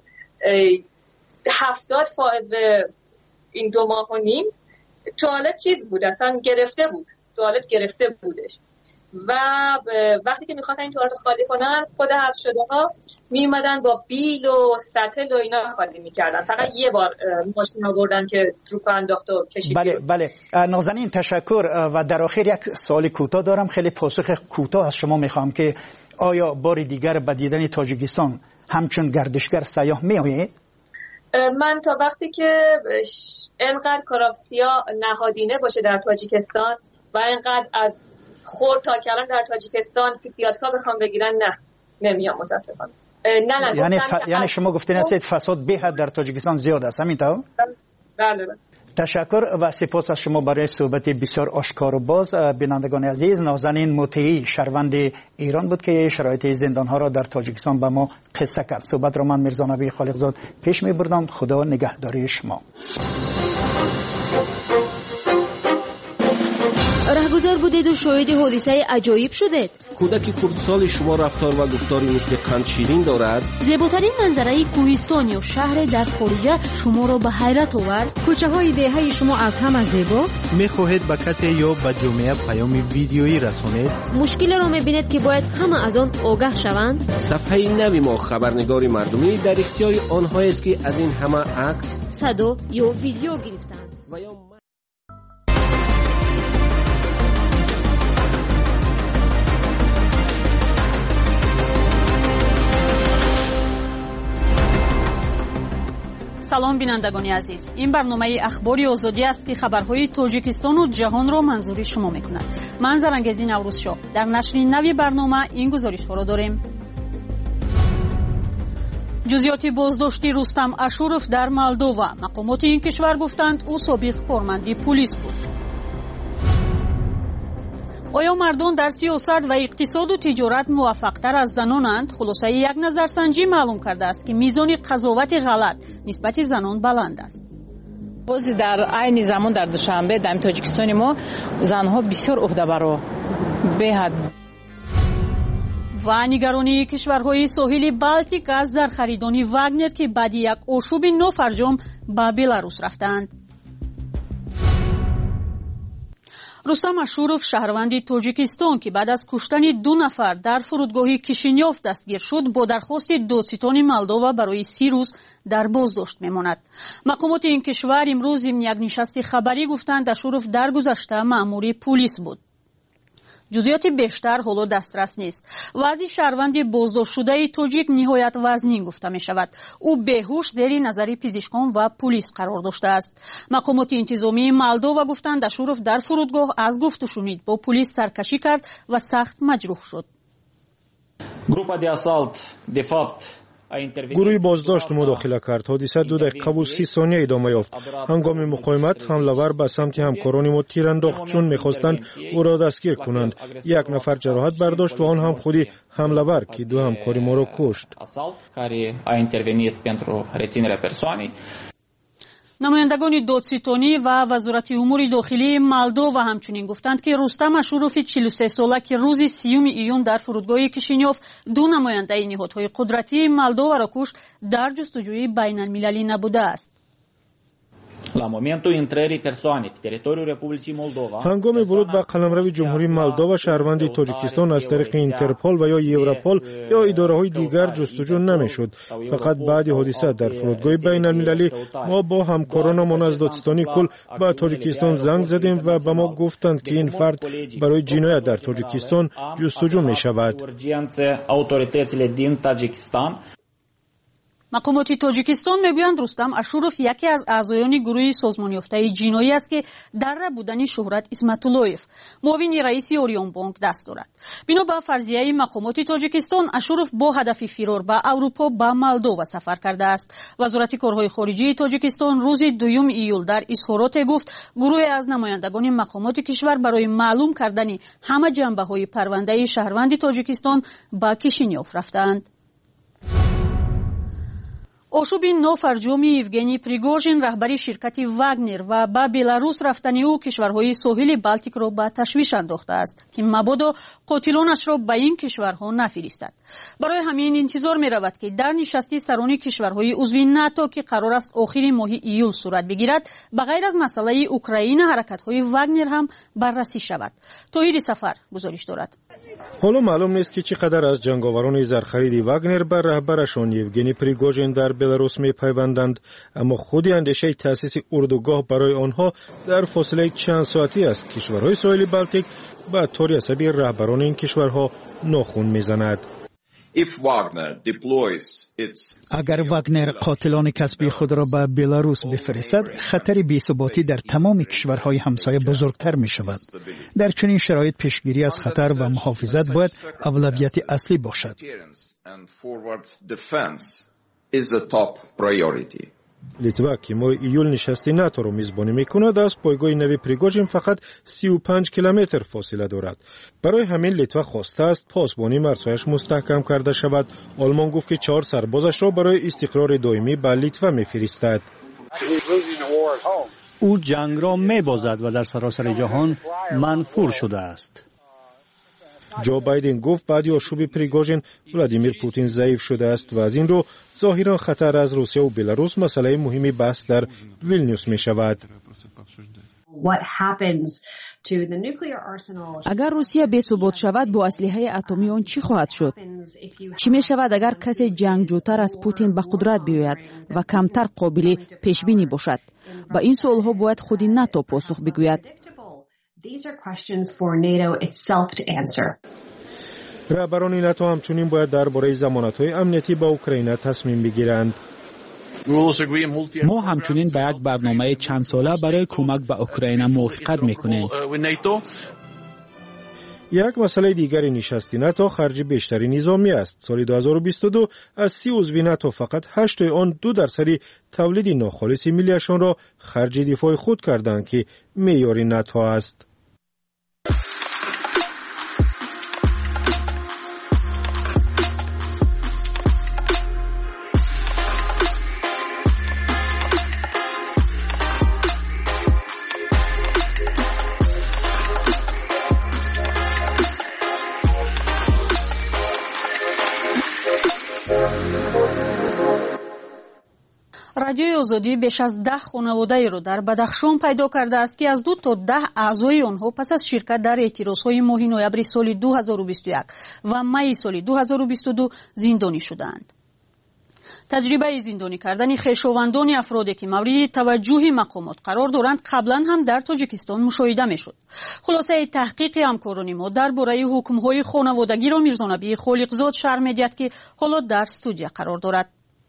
هفتاد فائز این دو ماه و نیم توالت چیز بود، اصلا گرفته بود، توالت گرفته بودش و وقتی که میخواستن این توالت خالی کنن خود حبس شده ها میومدن با بیل و سطل و اینا خالی میکردن. فقط یه بار ماشین آوردن که تروپ انداخت و کشید. بله بله. نازنین تشکر. و در آخر یک سوال کوتاه دارم، خیلی پاسخ کوتاه از شما میخوام که آیا بار دیگر به دیدن تاجیکستان همچون گردشگر سیاح میآیید؟ من تا وقتی که اینقدر کراپسیا نهادینه باشه در تاجیکستان و اینقدر از خورد تا کلان در تاجیکستان فیفیاتکا بخوام بگیرن نه نمیام متاسفانه. نه نه یعنی ف... یعنی شما گفتین هستید فساد به حد در تاجیکستان زیاد است، همینطور؟ بله بله. تشکر و سپاس از شما برای صحبت بسیار آشکار و باز. بینندگان عزیز، نازنین مطیعی شهروند ایران بود که شرایط زندان‌ها را در تاجیکستان به ما قصه کرد. صحبت را من میرزا نبی خالقزاد پیش می‌بردم. خدا نگهداری شما. خبرگزار بودید و شاهد حادثه عجایب شدید. کودک خردسال شما رفتار و گفتاری مثل قند شیرین دارد. زیباترین منظره کوهستان یا شهر در خارجه شما را به حیرت آورد. کوچه های دهه شما از همه زیباست. میخواهید به کسی یا به جامعه پیام ویدیویی رسانید؟ مشکل را میبینید که باید همه از آن آگاه شوند. صفحه نوی ما خبرنگار مردمی در اختیار آنهایی است که از این همه عکس، صدا یا ویدیو گرفتند و یا салом бинандагони азиз, ин барномаи ахбори озодӣ аст ки хабарҳои тоҷикистону ҷаҳонро манзури шумо мекунад. ман зарангези наврӯзшоҳ. дар нашри нави барнома ин гузоришҳоро дорем. ҷузъиёти боздошти Рустам Ашуров дар Молдова. мақомоти ин кишвар гуфтанд ӯ собиқ корманди пулис буд. оё мардон дар сиёсат ва иқтисоду тиҷорат муваффақтар аз занонанд? хулосаи як назарсанҷӣ маълум кардааст ки мизони қазовати ғалат нисбати занон баланд аст. бози дар айни замон дар душанбе дар тоҷикистони мо занҳо бисёр уҳдабаро беҳад ва нигаронии кишварҳои соҳили Балтик аз зархаридони Вагнер ки баъди як ошӯби нофарҷом ба Беларус рафтаанд. рустам Ашуров шаҳрванди тоҷикистон ки баъд аз куштани ду нафар дар фурудгоҳи Кишинёв дастгир шуд бо дархости додситони Молдова барои си рӯз дар боздошт мемонад. мақомоти ин кишвар имрӯз зимни як нишасти хабарӣ гуфтанд Ашуров даргузашта маъмури пулис буд. ҷузъиёти бештар ҳоло дастрас нест. вазъи шаҳрванди боздоштшудаи тоҷик ниҳоят вазнин гуфта мешавад. ӯ беҳуш зери назари пизишкон ва пулис қарор доштааст. мақомоти интизомии Молдова гуфтанд Ашуров дар фурудгоҳ аз гуфту шунид бо пулис саркашӣ кард ва сахт маҷрӯҳ шуд. گروه بازداشت مداخله کرد. حادثه دو دقیقه و سی ثانیه ادامه یافت. هنگام مقاومت حمله‌ور به سمت همکاران ما تیر انداخت چون می‌خواستند او را دستگیر کنند. یک نفر جراحت برداشت و آن هم خودی حمله‌ور که دو همکار ما را کشت. намояндагони додситонӣ ва вазорати умури дохилии Молдова ҳамчунин гуфтанд ки Рустам Ашурови чилу се сола ки рӯзи сиюми июн дар фурудгоҳи Кишинёв ду намояндаи ниҳодҳои қудратии Молдоваро кушт, дар ҷустуҷӯи байналмилалӣ набудааст. ҳангоми вуруд ба қаламрави ҷумҳурии Молдова шаҳрванди тоҷикистон аз тариқи Интерпол ва ё Европол ё идораҳои дигар ҷустуҷӯ намешуд. фақат баъди ҳодиса дар фурудгоҳи байналмилалӣ мо бо ҳамкоронамон аз додситони кул ба Тоҷикистон занг задем ва ба мо гуфтанд ки ин фард барои ҷиноят дар Тоҷикистон ҷустуҷӯ мешавад. мақомоти тоҷикистон мегӯянд Рустам Ашуров яке аз аъзоёни гурӯҳи созмонёфтаи ҷиноӣ аст ки дар рабудани Шӯҳрат Исматуллоев, муовини раиси Орионбонк даст дорад. бино ба фарзияи мақомоти тоҷикистон Ашуров бо ҳадафи фирор ба Аврупо ба Молдова сафар кардааст. вазорати корҳои хориҷии тоҷикистон рӯзи дуюми июл дар изҳороте гуфт гурӯҳе аз намояндагони мақомоти кишвар барои маълум кардани ҳама ҷанбаҳои парвандаи шаҳрванди тоҷикистон ба Кишинёв рафтаанд. ошӯби нофарҷоми Евгений Пригожин, раҳбари ширкати Вагнер ва ба Беларус рафтани ӯ кишварҳои соҳили Балтикро ба ташвиш андохтааст ки мабодо қотилонашро ба ин кишварҳо нафиристад. барои ҳамин интизор меравад ки дар нишасти сарони кишварҳои узви НАТО ки қарор аст охири моҳи июл сурат бигирад, ба ғайр аз масъалаи Украина ҳаракатҳои Вагнер ҳам баррасӣ шавад. тоҳири сафар гузориш дорад. ҳоло маълум нест ки чӣ қадар аз ҷанговарони зархариди Вагнер ба раҳбарашон Евгений Пригожин дар Беларус мепайванданд, аммо худи андешаи таъсиси урдугоҳ барои онҳо дар фосилаи чанд соатӣ аз кишварҳои соҳили Балтик ба тори асаби раҳбарони ин кишварҳо нохун мезанад. агар Вагнер қотилони касби худро ба Беларус бифиристад, хатари беثباتی дар тамоми кишварҳои ҳамсоя бузургтар мешавад. дар чунин шароит пешгирӣ аз хатар ва муҳофизат бояд авлавияти аслӣ бошад. литва ки моҳи июл нишасти наторо мизбонӣ мекунад, аз пойгоҳи нави Пригожин фақат си و پنج километр фосила дорад. барои ҳамин литва хостааст посбони марзҳояш мустаҳкам карда шавад. олмон гуфт ки чаҳор сарбозашро барои истиқрори доимӣ ба литва мефиристад. او جنگ را می‌بازد و در سراسر جهان منفور شده است. جو بایدن گفت بعد آشوب پریگوژین ولادیمیر پوتین ضعیف شده است و از این رو ظاهرا خطر از روسیه و بلاروس مسئله مهمی بحث در ویلنیوس می شود. اگر روسیه بی‌ثبات شود با اسلحه اتمی آن چی خواهد شد؟ چی می شود اگر کسی جنگجوتر از پوتین به قدرت بیاید و کمتر قابل پیش بینی باشد؟ با این سوال ها باید خود ناتو پاسخ بگوید. رهبران ناتو همچنین باید درباره ضمانت‌های امنیتی با اوکراین تصمیم بگیرند. ما همچنین به یک برنامه چند ساله برای کمک به اوکراین موافقت میکنیم. یک مسئله دیگر نشست ناتو خرج بیشتری نظامی است. سال دو هزار و بیست و دو از سی عضو ناتو فقط هشت آن دو درصدی تولید ناخالص ملیشان را خرج دفاع خود کردند که معیار ناتو است. رادیوی آزادی بیش از ده خانواده را در بدخشان پیدا کرده است که از دو تا ده اعضای آنها پس از شرکت در اعتراضهای ماه نوامبر سال دو هزار و بیست و یک و می سال دو هزار و بیست و دو زندانی شدند. تجربه زندانی کردن خویشاوندان افرادی که مورد توجه مقامات قرار دارند قبلا هم در تاجیکستان مشاهده میشد. خلاصه تحقیق همکاران ما درباره حکم‌های خانوادگی را میرزا نبی خالقزاد شرح می‌دهد که حالا در استودیو قرار دارد.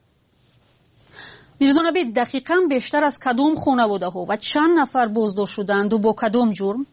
میرزا نبی دقیقاً بیشتر از کدام خانواده ها و چند نفر بازداشت شدند و با کدام جرم؟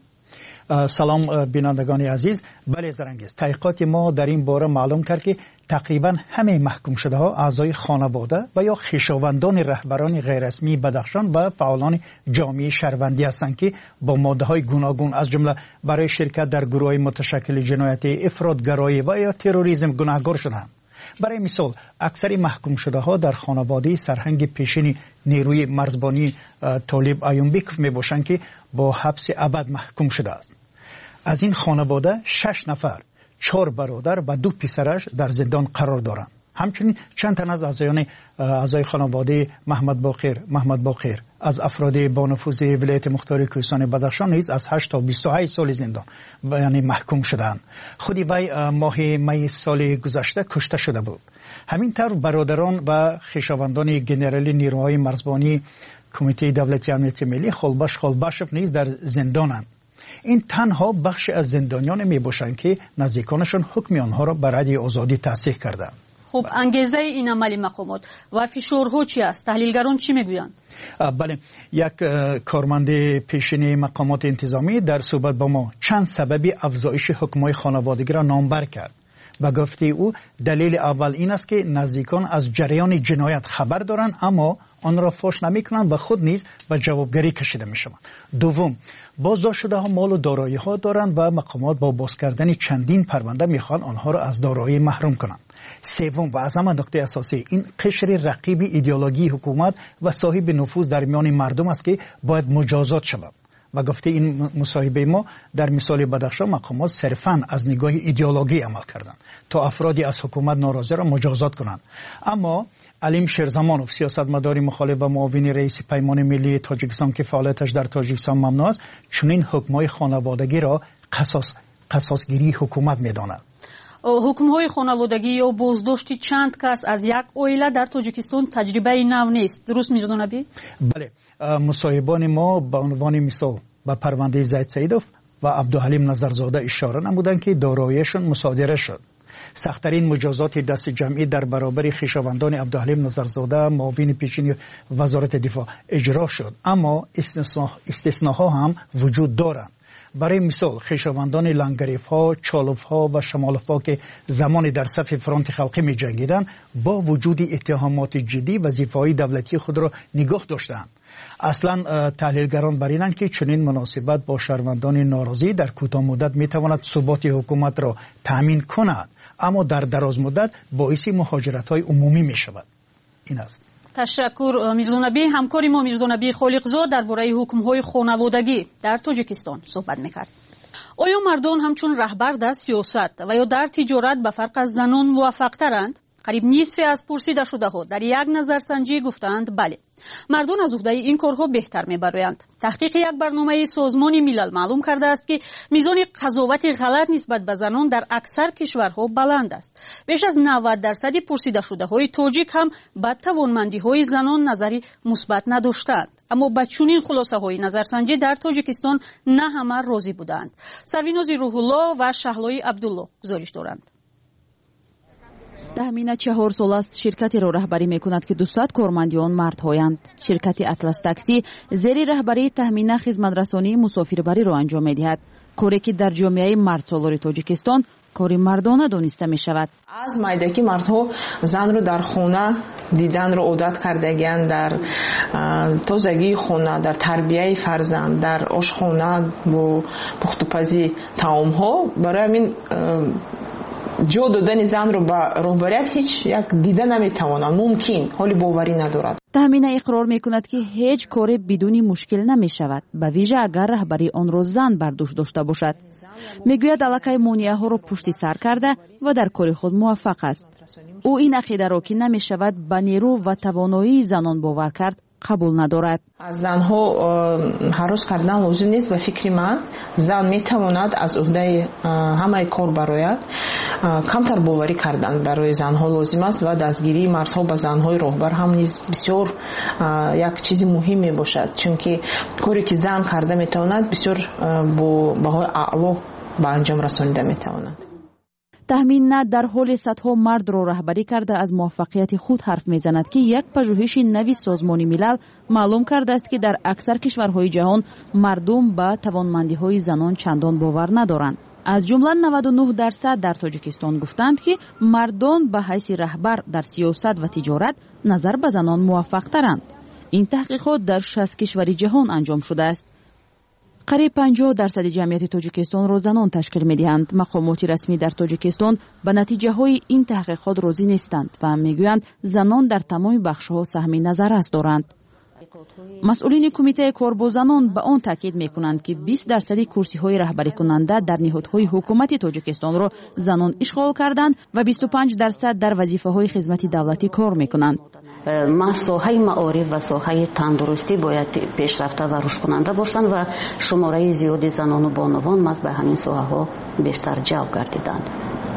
سلام بینندگان عزیز. بله زرنگیز، تحقیقات ما در این باره معلوم کرد که تقریبا همه محکوم شده ها اعضای خانواده و یا خویشاوندان رهبران غیررسمی بدخشان و فعالان جامعه شهروندی هستند که با ماده های گوناگون از جمله برای شرکت در گروه متشکل جنایتی، افراطگرایی و یا تروریسم گناهکار شدند. برای مثال اکثر محکوم شده ها در خانواده سرهنگ پیشین نیروی مرزبانی طالب ایومبیکوف می باشند که با حبس ابد محکوم شده است. از این خانواده شش نفر، چهار برادر و دو پسرش در زندان قرار دارند. همچنین چند تن از اعضایان اعضای خانواده محمد باقر محمد باقر از افراد با نفوذ ولایت مختار کوهستان بدخشان نیز از هشت تا بیست و هشت سال زندان یعنی محکوم شدند. خودی وی ماه می سال گذشته کشته شده بود. همین طور برادران و خویشاوندان گنرالی نیروهای مرزبانی کمیته دولتی امنیت ملی خلبش خلبشف نیز در زندانند. این تنها بخش از زندانیان می باشند که نزدیکانشان حکم آنها را برای آزادی تصحیح کردند. خب انگیزه این عملی مقامات و فشارها چی است؟ تحلیلگران چی میگویند؟ بله، یک کارمند پیشین مقامات انتظامی در صحبت با ما چند سبب افزایش حکم‌های خانوادگی را نامبر کرد و گفته او دلیل اول این است که نزدیکان از جریان جنایت خبر دارند اما آن را فاش نمی‌کنند و خود نیز به جوابگری کشیده می‌شوند. دوم، بازداشت شده ها مال و دارایی ها دارند و مقامات با باز کردن چندین پرونده میخوان آنها را از دارایی محروم کنند. سوم و از همه نکته اساسی، این قشر رقیب ایدئولوژی حکومت و صاحب نفوذ در میان مردم است که باید مجازات شود. و گفته این مصاحبه ما در مثال بدخشان مقامات صرفاً از نگاه ایدئولوژی عمل کردند تا افرادی از حکومت ناراضی را مجازات کنند. اما علیم شیرزمانوف سیاستمدار مخالف و معاون رئیس پیمان ملی تاجیکستان که فعالیتش در تاجیکستان ممنوع است، چنین حکم‌های خانوادگی را قصاص قصاصگیری حکومت می‌داند. حکم‌های خانوادگی یا بازداشت چند کس از یک عائله در تاجیکستان تجربه نو نیست. درست میرزا نبی؟ بله، مصاحبان ما به عنوان مثال به پرونده زید سیدوف و عبدالحلیم نظرزاده اشاره نمودند که داراییشان مصادره شد. سخت‌ترین مجازات دست جمعی در برابر خویشاوندان عبدالحلیم نظرزاده معاون پیشین وزارت دفاع اجرا شد، اما استثناها هم وجود دارند. برای مثال خویشاوندان لنگریف‌ها، چالوف‌ها و شمالف‌ها که زمانی در صف فرانت خلقی می‌جنگیدند با وجود اتهامات جدی وظیفه‌های دولتی خود را نگاه داشتند. اصلا تحلیلگران برینند که چنین مناسبت با شهروندان ناراضی در کوتاه مدت می‌تواند ثبات حکومت را تأمین کند، اما در دراز مدت باعث مهاجرت‌های عمومی می‌شود. این است. تشکر میرزانبی. همکاری ما میرزانبی خالقزاد درباره حکم‌های خانوادگی در تاجیکستان صحبت می‌کرد. آیا مردان همچون رهبر در سیاست و یا در تجارت به فرق از زنان موفق‌ترند؟ قریب نصف از پرسیده شده ها در یک نظرسنجی گفتند بله، مردان از عهده این کارها بهتر میبرند. تحقیق یک برنامه سازمان ملل معلوم کرده است که میزان قضاوت غلط نسبت به زنان در اکثر کشورها بلند است. بیش از نود درصد پرسیده شده های تاجیک هم به توانمندی های زنان نظری مثبت نداشتند. اما با چنین خلاصه های نظرسنجی در تاجیکستان نه همه راضی بودند. سرویناز روح الله و شهلای عبدالله گزارش دارند. تخمین چهار سال است شرکتی را رهبری میکند که دوصد کارمندان مردهایند. شرکت اطلس تاکسی زیر رهبری تخمین خدمترسانی مسافربری را انجام میدهد. کاری که در جامعه مردسالار تاجیکستان کاری مردانه دانسته می شود. از مایدگی مردها زن رو در خانه دیدن رو عادت کردگیند، در تازگی خانه، در تربیه فرزند، در آشخانه و پختوپزی طعام ها. برای همین جو دادن زن رو به رهبریت هیچ یک دیده نمیتواند، ممکن حالی باوری ندارد. تخمین اقرار میکند که هیچ کاری بدون مشکل نمی شود، به ویژه اگر رهبری آن را زن بر دوش داشته باشد. میگوید الکی مانعه ها را پشت سر کرده و در کار خود موفق است. او این عقیده را که نمی شود به نیرو و توانایی زنان باور کرد قبول ندارد. از زنها هراس کردن لازم نیست. به فکر من زن میتواند از عهده همه کار برایت. کمتر باوری کردن برای زنها لازم است و دستگیری مردها به زنهای راهبر هم نیز بسیار یک چیز مهمی باشد، چون که کاری که زن کرده میتواند بسیار با بهای اعلا به انجام رسانیده میتواند. تخمین نه در حال صدها مرد را رهبری کرده از موفقیت خود حرف میزند که یک پژوهش نوی سازمان ملل معلوم کرده است که در اکثر کشورهای جهان مردم به توانمندی‌های زنان چندان باور ندارند. از جمله نود و نه درصد در تاجیکستان گفتند که مردان به حیث رهبر در سیاست و تجارت نظر به زنان موفق ترند. این تحقیقات در شصت کشور جهان انجام شده است. قریب پنجاه درصد جمعیت تاجیکستان را زنان تشکیل می‌دهند. مقامات رسمی در تاجیکستان به نتیجه های این تحقیقات راضی نیستند و میگویند زنان در تمام بخش‌ها سهم نظارت دارند. مسئولین کمیته کار با زنان به آن تاکید میکنند که بیست درصد کرسی‌های رهبری کننده در نهادهای حکومتی تاجیکستان را زنان اشغال کردند و بیست و پنج درصد در وظیفه‌های خدمت دولتی کار میکنند. ما ساحه معارف و ساحه تندرستی باید پیشرفته و رشد کننده باشند و شماره زیادی زنان و بانوان ماست به همین ساحه ها بیشتر جلب گردیدند.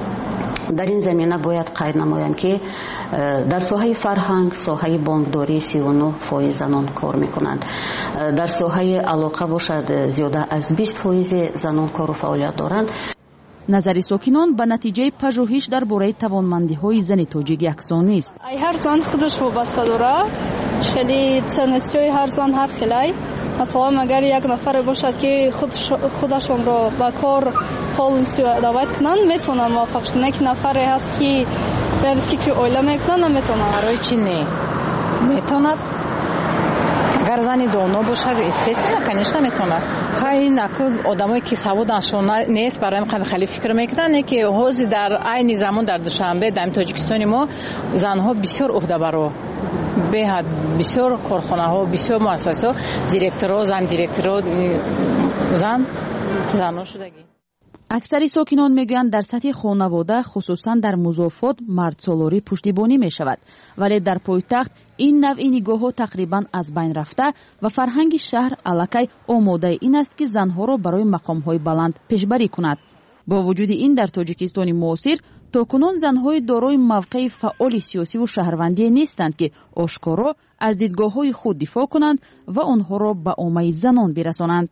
در این زمینه باید قید نمایم که در ساحه فرهنگ، ساحه بانکداری سی و نه فایز زنان کار میکنند. در ساحه علاقه باشد زیاده از بیست فایز زنان کار و فعالیت دارند. نظری ساکنان به نتیجه پژوهش درباره توانمندی‌های زن تاجیک یکسان نیست. هر زن خودش وابسته داره. خیلی cennesی‌های هر زن هر خیلی. مثلا اگر یک نفر باشد که خود خودشون را با کار حال دعوت کنن میتونن موفق شدن. یک نفر هست که به فکر اوله میکنن نمیتونن. برای چی نه؟ میتوند. اگر زنی دانا باشد استثنا کنیش نمیتوند. خیلی نکو آدمایی که سوادشون نیست برای من خیلی فکر میکنن که حوزی در عین زمان در دوشنبه در تاجیکستان ما زنها بسیار عهده برو به بسیار کارخانه ها بسیار مؤسسات دیرکتورها زن دیرکتورها زن زنها شدگی. اکثر ساکنان میگویند در سطح خانواده خصوصا در مضافات مردسالاری پشتیبانی می شود، ولی در پایتخت این نوع نگاه ها تقریبا از بین رفته و فرهنگ شهر الکی آماده این است که زنها را برای مقام های بلند پیشبری کند. با وجود این در تاجیکستان معاصر تاکنون زنهای دارای موقع فعال سیاسی و شهروندی نیستند که آشکارا از دیدگاه های خود دفاع کنند و آنها را به عامه زنان برسانند.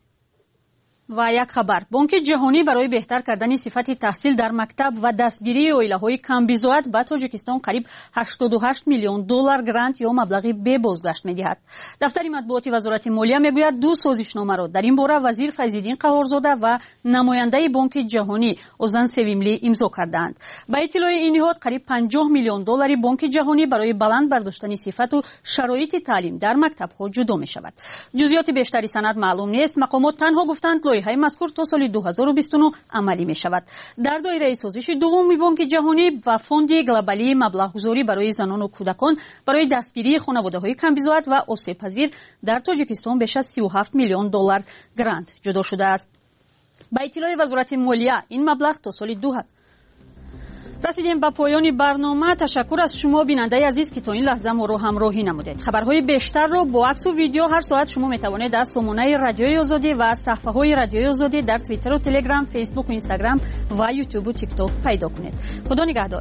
و یک خبر، بانک جهانی برای بهتر کردن صفت تحصیل در مکتب و دستگیری عائله‌های کم بضاعت به تاجیکستان قریب هشتاد و هشت میلیون دلار گرانت یا مبلغی به بازگشت می‌دهد. دفتر مطبوعاتی وزارت مالیه میگوید دو سازشنامه را در این باره وزیر فیض‌الدین قهارزاده و نماینده بانک جهانی اوزان سویملی امضا کردند. با اطلاع این نهاد قریب پنجاه میلیون دلاری بانک جهانی برای بلند برداشتن صفت و شرایط تعلیم در مکتب‌ها جدا می‌شود. جزئیات بیشتری سند معلوم نیست. مقامات تنها گفتند لایحه مذکور تا سال دو هزار و بیست و نه عملی می شود. در دایره سازش دوم بانک جهانی و فوند گلوبالی مبلغ‌گذاری برای زنان و کودکان برای دستگیری خانواده‌های کم‌بضاعت و آسیب‌پذیر در تاجیکستان بیش از سی و هفت میلیون دلار گرانت جدا شده است. با اطلاع وزارت مالیه این مبلغ تا سال دو هزار رسیدیم به پایان برنامه. تشکر از شما بیننده عزیز که تا این لحظه ما رو همراهی نمودید. خبرهای بیشتر رو با عکس و ویدیو هر ساعت شما میتوانید در سامانه رادیوی آزادی و صفحه های رادیوی آزادی در توییتر و تلگرام، فیسبوک و اینستاگرام و یوتیوب و تیک تاک پیدا کنید. خدا نگهدار.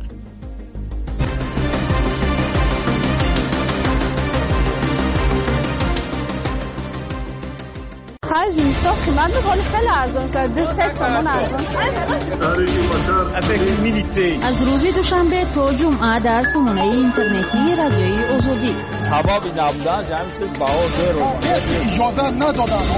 هر جنسا قیمت بخوری خیلی ارزان شد. دو سه تومن ارزان شد. از روز دوشنبه تا جمعه در سامانه اینترنتی رادیوی آزادی. سبب نبودن جمع شد بها زیرو. اجازه ندادن.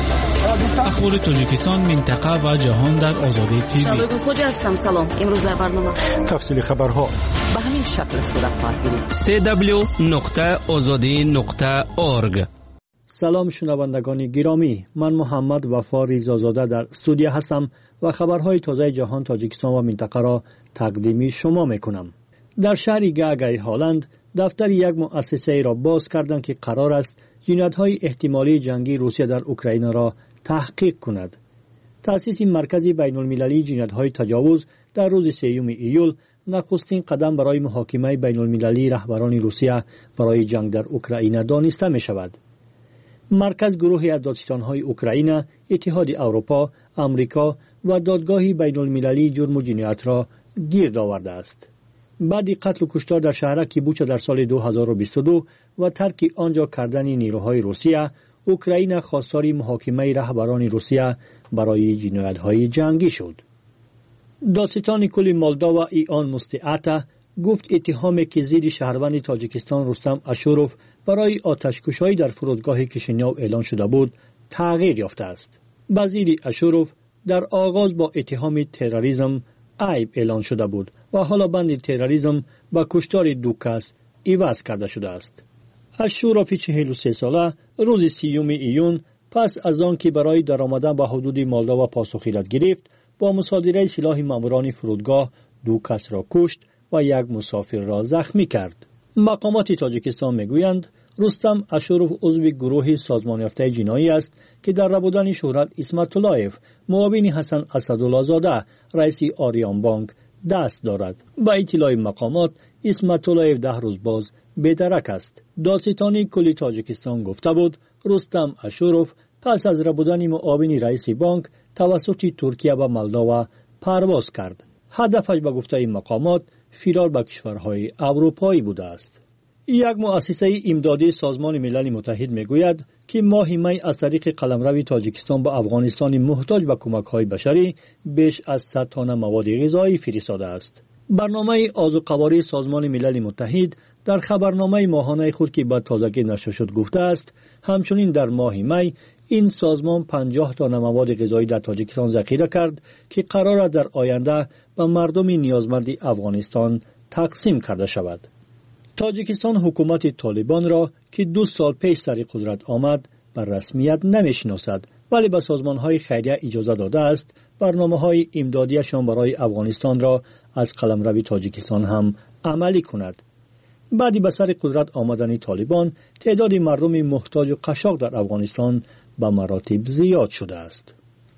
اخبار تاجیکستان، منطقه و جهان در آزادی تیوی. شبگو خوجا هستم. سلام. امروز در برنامه تفصیل خبرها به همین شکل صورت خواهد گرفت. سی دبلیو نقطه آزادی نقطه اورگ. سلام شنوندگان گرامی، من محمد وفا ریزازاده در استودیو هستم و خبرهای تازه جهان، تاجیکستان و منطقه را تقدیم شما میکنم. در شهر گاگای هالند دفتر یک مؤسسه را باز کردند که قرار است جنایت‌های احتمالی جنگی روسیه در اوکراین را تحقیق کند. تأسیس مرکز بین‌المللی جنایت‌های تجاوز در روز سوم ایول نخستین قدم برای محاکمه بین‌المللی رهبران روسیه برای جنگ در اوکراین دانسته می شود. مرکز گروه از دادستان‌های اوکراین، اتحاد اروپا، امریکا و دادگاه بین‌المللی جرم و جنایت را گرد آورده است. بعد قتل و کشتار در شهرک بوچا در سال دو هزار و بیست و دو و ترک آنجا کردن نیروهای روسیه، اوکراین خواستار محاکمه رهبران روسیه برای جنایت‌های جنگی شد. دادستان کل مولداوا ایان مستعطا گفت اتهامی که زیر شهروند تاجیکستان رستم اشوروف برای آتش‌کشی در فرودگاه کشینیو اعلان شده بود تغییر یافته است. وزیر اشوروف در آغاز با اتهام تروریسم عیب اعلان شده بود و حالا بند تروریسم با کشتار دو کس عوض کرده شده است. اشوروف چهل و سه ساله روز سیوم ایون پس از آن که برای درآمدن به حدود مولداوا پاسخگیری گرفت، با مصادره سلاح ماموران فرودگاه دو کس را کشت و یک مسافر را زخمی کرد. مقامات تاجیکستان میگویند رستم اشوروف عضو گروه سازمان یافته جنایی است که در ربودن شهرت اسمت اللهیف، معاون حسن اسدالله زاده، رئیس آریان بانک دست دارد. با اطلاع مقامات اسمت اللهیف ده روز باز بی‌درک است. دادستان کل تاجیکستان گفته بود رستم اشوروف پس از ربودن معاون رئیس بانک توسط ترکیه و مولداوا پرواز کرد. هدفش به گفته مقامات فرار به کشورهای اروپایی بوده است. یک مؤسسه امدادی سازمان ملل متحد میگوید که ماه می از طریق قلمرو تاجیکستان به افغانستان محتاج به کمک‌های بشری بیش از صد تن مواد غذایی فرستاده است. برنامه آذوقواری سازمان ملل متحد در خبرنامه ماهانه خود که به تازگی نشر شد گفته است همچنین در ماه می این سازمان پنجاه تن مواد غذایی در تاجیکستان ذخیره کرد که قرار است در آینده به مردم نیازمند افغانستان تقسیم کرده شود. تاجیکستان حکومت طالبان را که دو سال پیش سر قدرت آمد بر رسمیت نمیشناسد، ولی به سازمان‌های خیریه اجازه داده است برنامه‌های امدادیشان برای افغانستان را از قلمرو تاجیکستان هم عملی کند. بعدی به سر قدرت آمدن طالبان تعداد مردم محتاج و قشاق در افغانستان به مراتب زیاد شده است.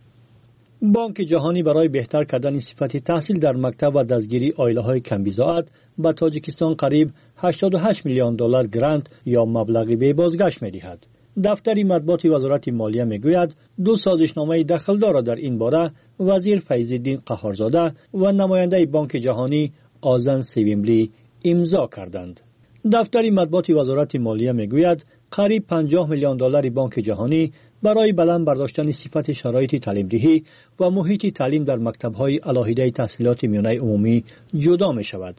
بانک جهانی برای بهتر کردن صفت تحصیل در مکتب و دستگیری عائله‌های کم‌بضاعت به تاجیکستان قریب هشتاد و هشت میلیون دلار گرانت یا مبلغی به بازگشت می‌دهد. دفتر مطبوعات وزارت مالیه میگوید دو سازشنامه دخلدار در این باره وزیر فیض‌الدین قهارزاده و نماینده بانک جهانی آذن سیویملی امضا کردند. دفتر مطبوعات وزارت مالیه میگوید قریب پنجاه میلیون دلار بانک جهانی برای بلند برداشتن صفت شرایط تعلیم‌دهی و محیط تعلیم در مکتب‌های علاهیده تحصیلات میانه عمومی جدا می‌شود.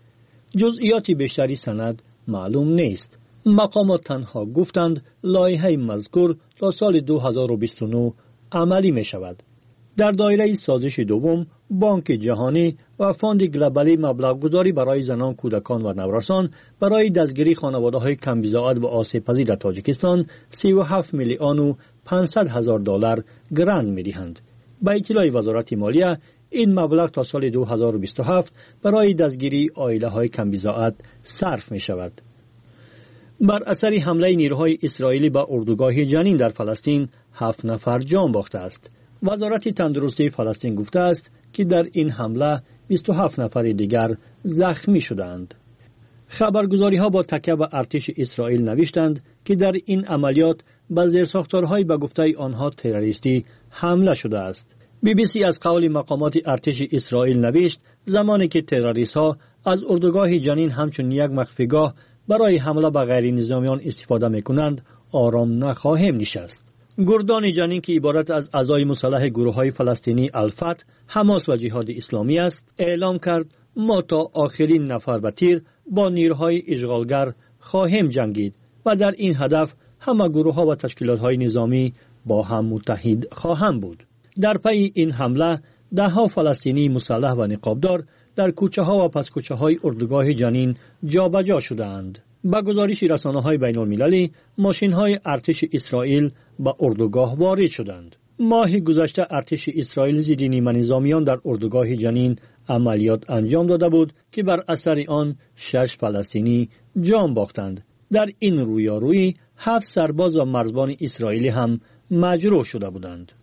جزئیات بیشتری سند معلوم نیست. مقامات تنها گفتند لایحه مذکور تا سال دو هزار و بیست و نه عملی می‌شود. در دایره سازش دوم، بانک جهانی و فاند گلوبالی مبلغ گذاری برای زنان، کودکان و نورسان برای دستگیری خانواده‌های کم‌بضاعت و آسیب‌پذیر در تاجیکستان سی و هفت میلیون و پانصد هزار دلار گرانت می‌دهند. با اطلاع وزارت مالیه، این مبلغ تا سال دو هزار و بیست و هفت برای دستگیری عائله‌های کم‌بضاعت صرف می‌شود. بر اثر حمله نیروهای اسرائیلی به اردوگاه جنین در فلسطین، هفت نفر جان باخته است. وزارت تندرستی فلسطین گفته است که در این حمله بیست و هفت نفر دیگر زخمی شدند. خبرگزاری‌ها با تکیه به ارتش اسرائیل نوشتند که در این عملیات به زیرساختارهای به گفته آنها تروریستی حمله شده است. بی بی سی از قول مقامات ارتش اسرائیل نوشت زمانی که تروریست‌ها از اردوگاه جنین همچون یک مخفیگاه برای حمله به غیر نظامیان استفاده می‌کنند، آرام نخواهیم نشست. گردان جنین که عبارت از اعضای مسلح گروه‌های فلسطینی الفتح، حماس و جهاد اسلامی است، اعلام کرد ما تا آخرین نفر به تیر با نیروهای اشغالگر خواهیم جنگید و در این هدف همه گروه‌ها و تشکیلات‌های نظامی با هم متحد خواهند بود. در پی این حمله ده‌ها فلسطینی مسلح و نقابدار در کوچه‌ها و پس‌کوچه‌های اردوگاه جنین جابجا شدند. با گزارش رسانه‌های بین‌المللی، ماشین‌های ارتش اسرائیل به اردوگاه وارد شدند. ماه گذشته ارتش اسرائیل ضد نیمه نظامیان در اردوگاه جنین عملیات انجام داده بود که بر اثر آن شش فلسطینی جان باختند. در این رویارویی هفت سرباز و مرزبان اسرائیلی هم مجروح شده بودند.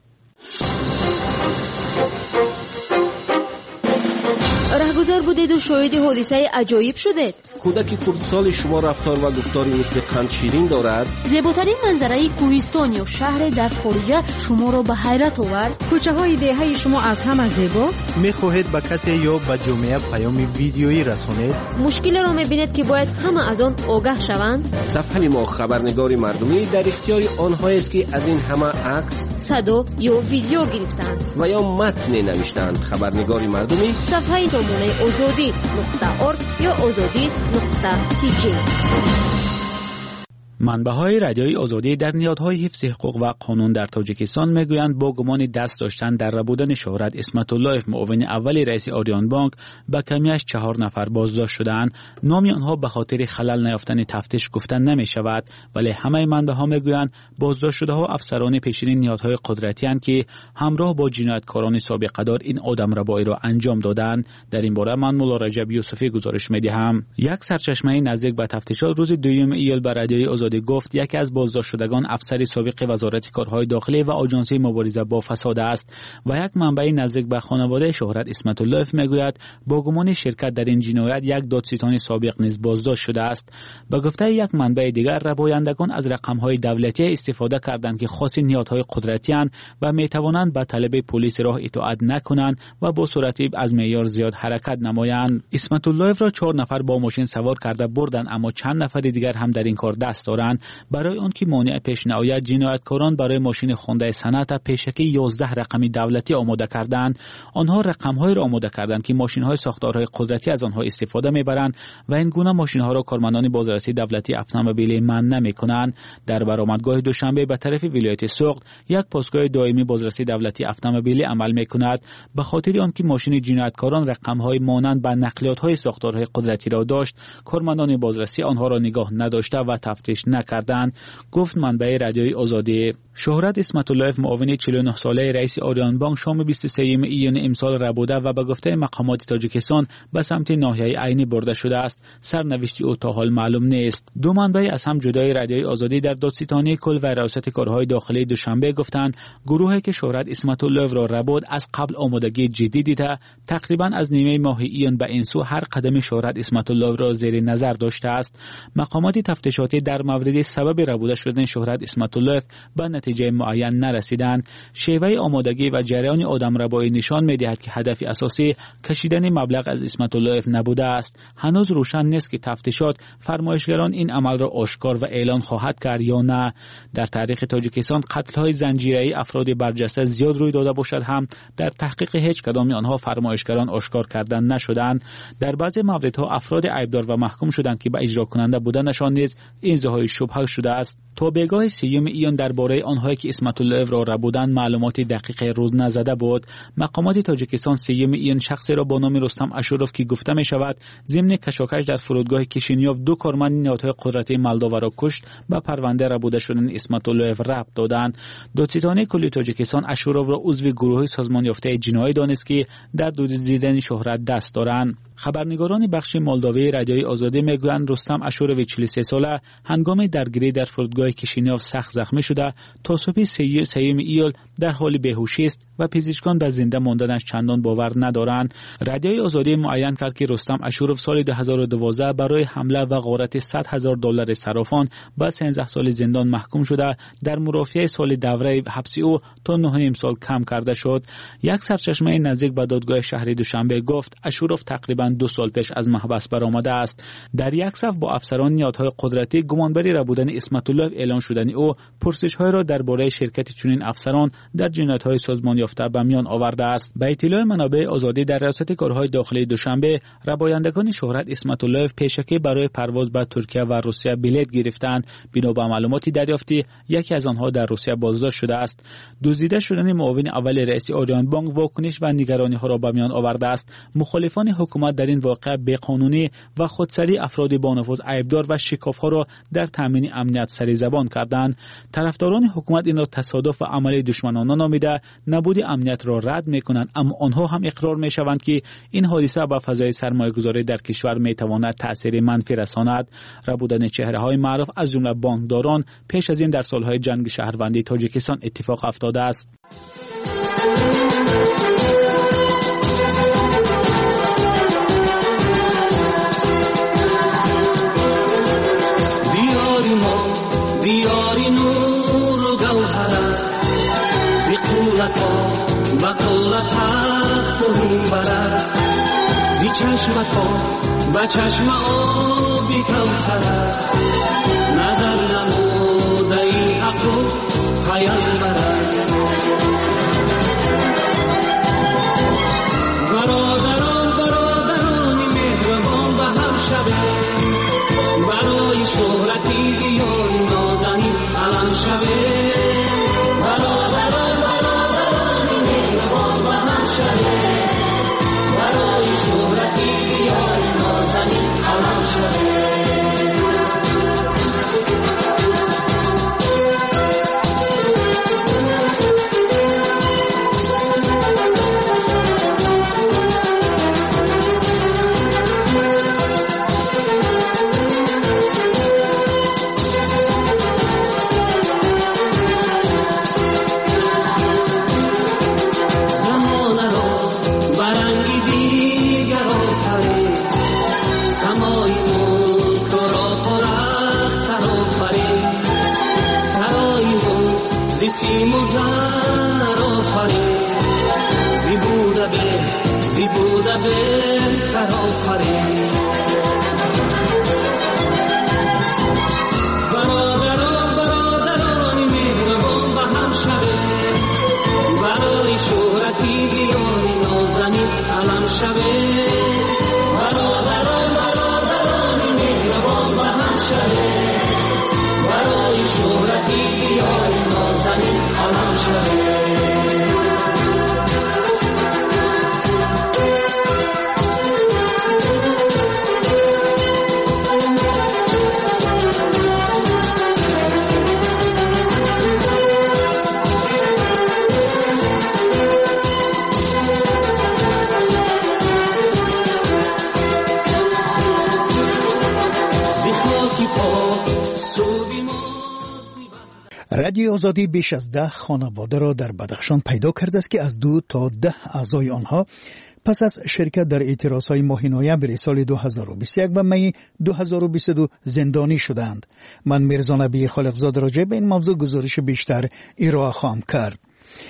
رهگذر بودید و شاهد حادثه عجایب شدید. کودک کردسال شما رفتار و گفتاری مثل قند شیرین دارد. زیباترین منظره کوهستان یا شهر در خارج شما را به حیرت آورد. کوچه های دهه شما از همه زیباست. میخواهید به کسی یا به جامعه پیام ویدیویی رسانید؟ مشکل را میبینید که باید همه از آن آگاه شوند. صفحه ما خبرنگاری مردمی در اختیار آنهایی است که از این همه عکس، صدا یا ویدیو گرفتند و یا متن نوشتند. خبرنگاری مردمی صفحه نمونه آزادی نقطه ارگ یا آزادی نقطه تی جی. منبع‌های رادیوی آزادی در نهادهای حفظ حقوق و قانون در تاجیکستان میگویند با گمان دست داشتن در ربودن شهرت اسمت الله، معاون اول رئیس آریان بانک، به کمیش چهار نفر بازداشت شدند. نام آنها به خاطر خلل نیافتن تفتیش گفتن نمی شود، ولی همه منبع‌ها میگویند بازداشت شده ها افسران پیشین نهادهای قدرتی اند که همراه با جنایتکاران سابقه دار این آدمربایی را انجام دادند. در این باره من مولا رجب یوسفی گزارش می‌دهم. یک سرچشمه نزدیک به تفتیشات روز دوم ایول بر رادیوی آزادی گفت یکی از بازداشت شدگان افسر سابق وزارت کارهای داخلی و آژانسی مبارزه با فساد است و یک منبع نزدیک به خانواده شهرت اسمت الله میگوید با گمان شرکت در این جنایت یک دادستان سابق نیز بازداشت شده است. به گفته یک منبع دیگر، ربایندگان از رقم‌های دولتی استفاده کردند که خاص نهادهای قدرتی اند و میتوانند به طلب پلیس راه اطاعت نکنند و با سرعت از معیار زیاد حرکت نمایند. اسمت الله را چهار نفر با ماشین سوار کرده بردند، اما چند نفر دیگر هم در این کار دست دارند. برای آن که مانع پیش نیاید، جنایتکاران برای ماشین خونده صنعت پیشکی یازده رقمی دولتی آماده کردند. آنها رقم‌های را آماده کردند که ماشین‌های ساختارهای قدرتی از آنها استفاده می‌برند و این گونه ماشین‌ها را کارمندان بازرسی دولتی اتومبیلی منع نمی‌کنند. در برآمدگاه دوشنبه به طرف ولایت سوخت یک پاسگاه دائمی بازرسی دولتی اتومبیلی عمل می‌کند. به خاطر آنکه ماشین جنایتکاران رقم‌های مانند به نقلیات‌های ساختارهای قدرتی را داشت، کارمندان بازرسی آنها را نگاه نداشته و تفتیش نکردند، گفت منبع رادیوی آزادی. شهرت اسمت الله، معاون چهل و نه ساله رئیس آریان بانک، شام بیست و سوم ایون امسال ربوده و به گفته مقامات تاجیکستان به سمت ناحیه عینی برده شده است. سرنوشت او تا حال معلوم نیست. دو منبع از هم جدای رادیوی آزادی در دادستانی کل و ریاست کارهای داخلی دوشنبه گفتند گروهی که شهرت اسمت الله را ربود از قبل آمادگی جدی دیده تقریبا از نیمه ماه ایون به این سو هر قدم شهرت اسمت الله را زیر نظر داشته است. مقامات تفتیشاتی در مورد سبب ربوده شدن شهرت اسمت الله به نتیجه معین نرسیدند. شیوه آمادگی و جریان آدمربایی نشان می‌دهد که هدف اساسی کشیدن مبلغ از اسمت الله نبوده است. هنوز روشن نیست که تفتیشات فرمایشگران این عمل را آشکار و اعلان خواهد کرد یا نه. در تاریخ تاجیکستان قتل‌های زنجیره‌ای افراد برجسته زیاد روی داده باشد هم در تحقیق هیچ کدام آنها فرمایشگران آشکار کردن نشدند. در بعضی مواردها افراد عیبدار و محکوم شدند که به اجرا کننده بودنشان نیز این زهای شبهه شده است. تابعگاه سیوم ایان درباره آنهایی که اسمت الله را ربودند معلومات دقیق روز نزده بود. مقامات تاجیکستان سیوم ایان شخصی را با نام رستم اشوروف که گفته می شود ضمن کشاکش در فرودگاه کیشینیوف دو کارمند نهادهای قدرتی مولداوا را کشت به پرونده ربوده شدن اسمت الله ربط دادند. دادستان کلی تاجیکستان اشوروف را عضو گروه سازمان یافته جنایی دانست که در دزدیدن شهرت دست دارند. خبرنگاران بخش مولداوی رادیوی آزادی میگویند رستم اشوروف چهل و سه ساله هنگام درگیری در فرودگاه کیشینیوف سخت زخمی شده تا صبح سیوم ایول در حال بیهوشی است و پزشکان به زنده ماندنش چندان باور ندارند. رادیوی آزادی معین کرد که رستم اشوروف سال دو هزار و دوازده برای حمله و غارت صد هزار دلار صرافان به سیزده سال زندان محکوم شده. در مرافعه سال دوره حبس او تا نه و نیم سال کم کرده شد. یک سرچشمه نزدیک به دادگاه شهری دوشنبه گفت اشوروف تقریبا دو سال پیش از محبس برآمده است. در یک صف با افسران نهادهای قدرتی گمانبری ربودن اسمت الله اعلان شدن او پرسش‌های را درباره شرکت چنین افسران در جنایت‌های سازمان یافته به میان آورده است. به اطلاع منابع آزادی در ریاست کارهای داخلی دوشنبه ربایندگان شهرت اسمت الله پیشکی برای پرواز به ترکیه و روسیه بلیط گرفتند. بنا به معلوماتی دریافتی یکی از آنها در روسیه بازداشت شده است. دزدیده شدن معاون اول رئیس آریان بانک واکنش و نگرانی‌ها را به میان آورده است. مخالفان حکومت در این واقعه بی‌قانونی و خودسری افراد با نفوذ عیبدار و شکاف‌ها را در تامین امنیت سری زبان کردند. طرفداران حکومت این را تصادف و عمل دشمنانه نامیده نبود امنیت را رد می‌کنند، اما آنها هم اقرار می‌شوند که این حادثه به فضای سرمایه‌گذاری در کشور می‌تواند تأثیر منفی رساند. ربودن چهره‌های معروف از جمله بانکداران پیش از این در سال‌های جنگ شهروندی تاجیکستان اتفاق افتاده است. دیاری نور و گوهر است زی قولت ها و قولت حق و منبر است زی چشمت ها و چشم آبی کوثر است نظر نموده ای حق و پیامبر است. برادران برادرانی مهربان به هم شوید برای شهرتی بیاری نازنین علم شوید. برادران برادرانی مهربان به هم شوید برای شهرتی بیاری نازنین علم شوید. برادران برادرانی مهربان به هم شوید برای شهرتی بیاری نازنین علم شوید. برادران برادرانی مهربان به هم شوید برای شهرتی بیاری نازنین علم شوید. رادیو آزادی بیش از ده خانواده را در بدخشان پیدا کرده است که از دو تا ده اعضای آنها پس از شرکت در اعتراضهای ماه نوامبر سال دو هزار و بیست و یک و می دو هزار و بیست و دو زندانی شدند. من میرزا نبی خالقزاده راجع به این موضوع گزارش بیشتر ارائه خواهم کرد.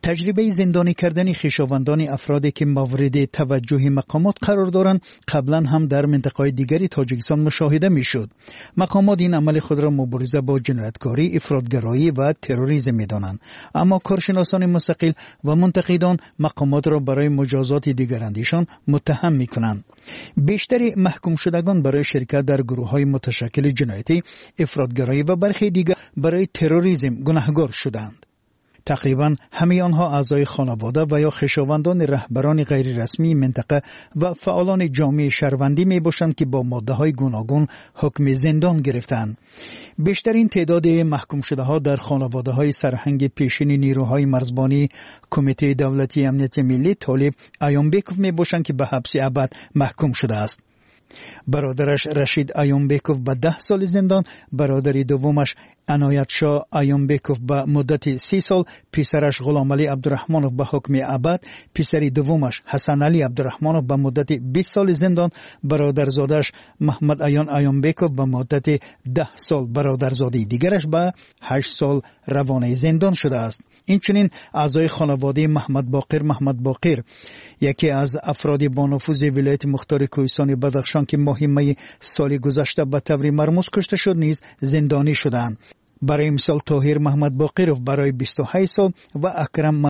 تجربه زندانی کردن خویشاوندان افرادی که مورد توجه مقامات قرار دارند قبلا هم در منطقه‌های دیگری تاجیکستان مشاهده میشد. مقامات این عمل خود را مبارزه با جنایتکاری، افراطگرایی و تروریسم می‌دانند، اما کارشناسان مستقل و منتقدان مقامات را برای مجازات دیگراندیشان متهم می‌کنند. بیشتر محکوم شدگان برای شرکت در گروه‌های متشکل جنایتی، افراطگرایی و برخی دیگر برای تروریسم گناهکار شدند. تقریبا همه آنها اعضای خانواده و یا خویشاوندان رهبران غیر رسمی منطقه و فعالان جامعه شهروندی می باشند که با ماده های گوناگون حکم زندان گرفتند. بیشترین تعداد محکوم شده ها در خانواده های سرهنگ پیشین نیروهای مرزبانی کمیته دولتی امنیت ملی طالب ایامبکوف می باشند که به حبس ابد محکوم شده است. برادرش رشید ایامبکوف به ده سال زندان، برادر دومش عنایت شاه ایامبکوف به مدت سی سال، پسرش غلام علی عبدالرحمنوف به حکم ابد، پسر دومش حسن علی عبدالرحمنوف به مدت بیست سال زندان، برادرزادش محمد عیان ایامبکوف به مدت ده سال، برادرزاده دیگرش به هشت سال روانه زندان شده است. اینچنین اعضای خانواده محمد باقر محمد باقر، یکی از افراد با نفوذ ولایت مختار کوهستان بدخشان که ماه می سال گذشته به طور مرموز کشته شد نیز زندانی شدند. برای مثال طاهر محمد باقرов برای بیست و هشت سال و اکرم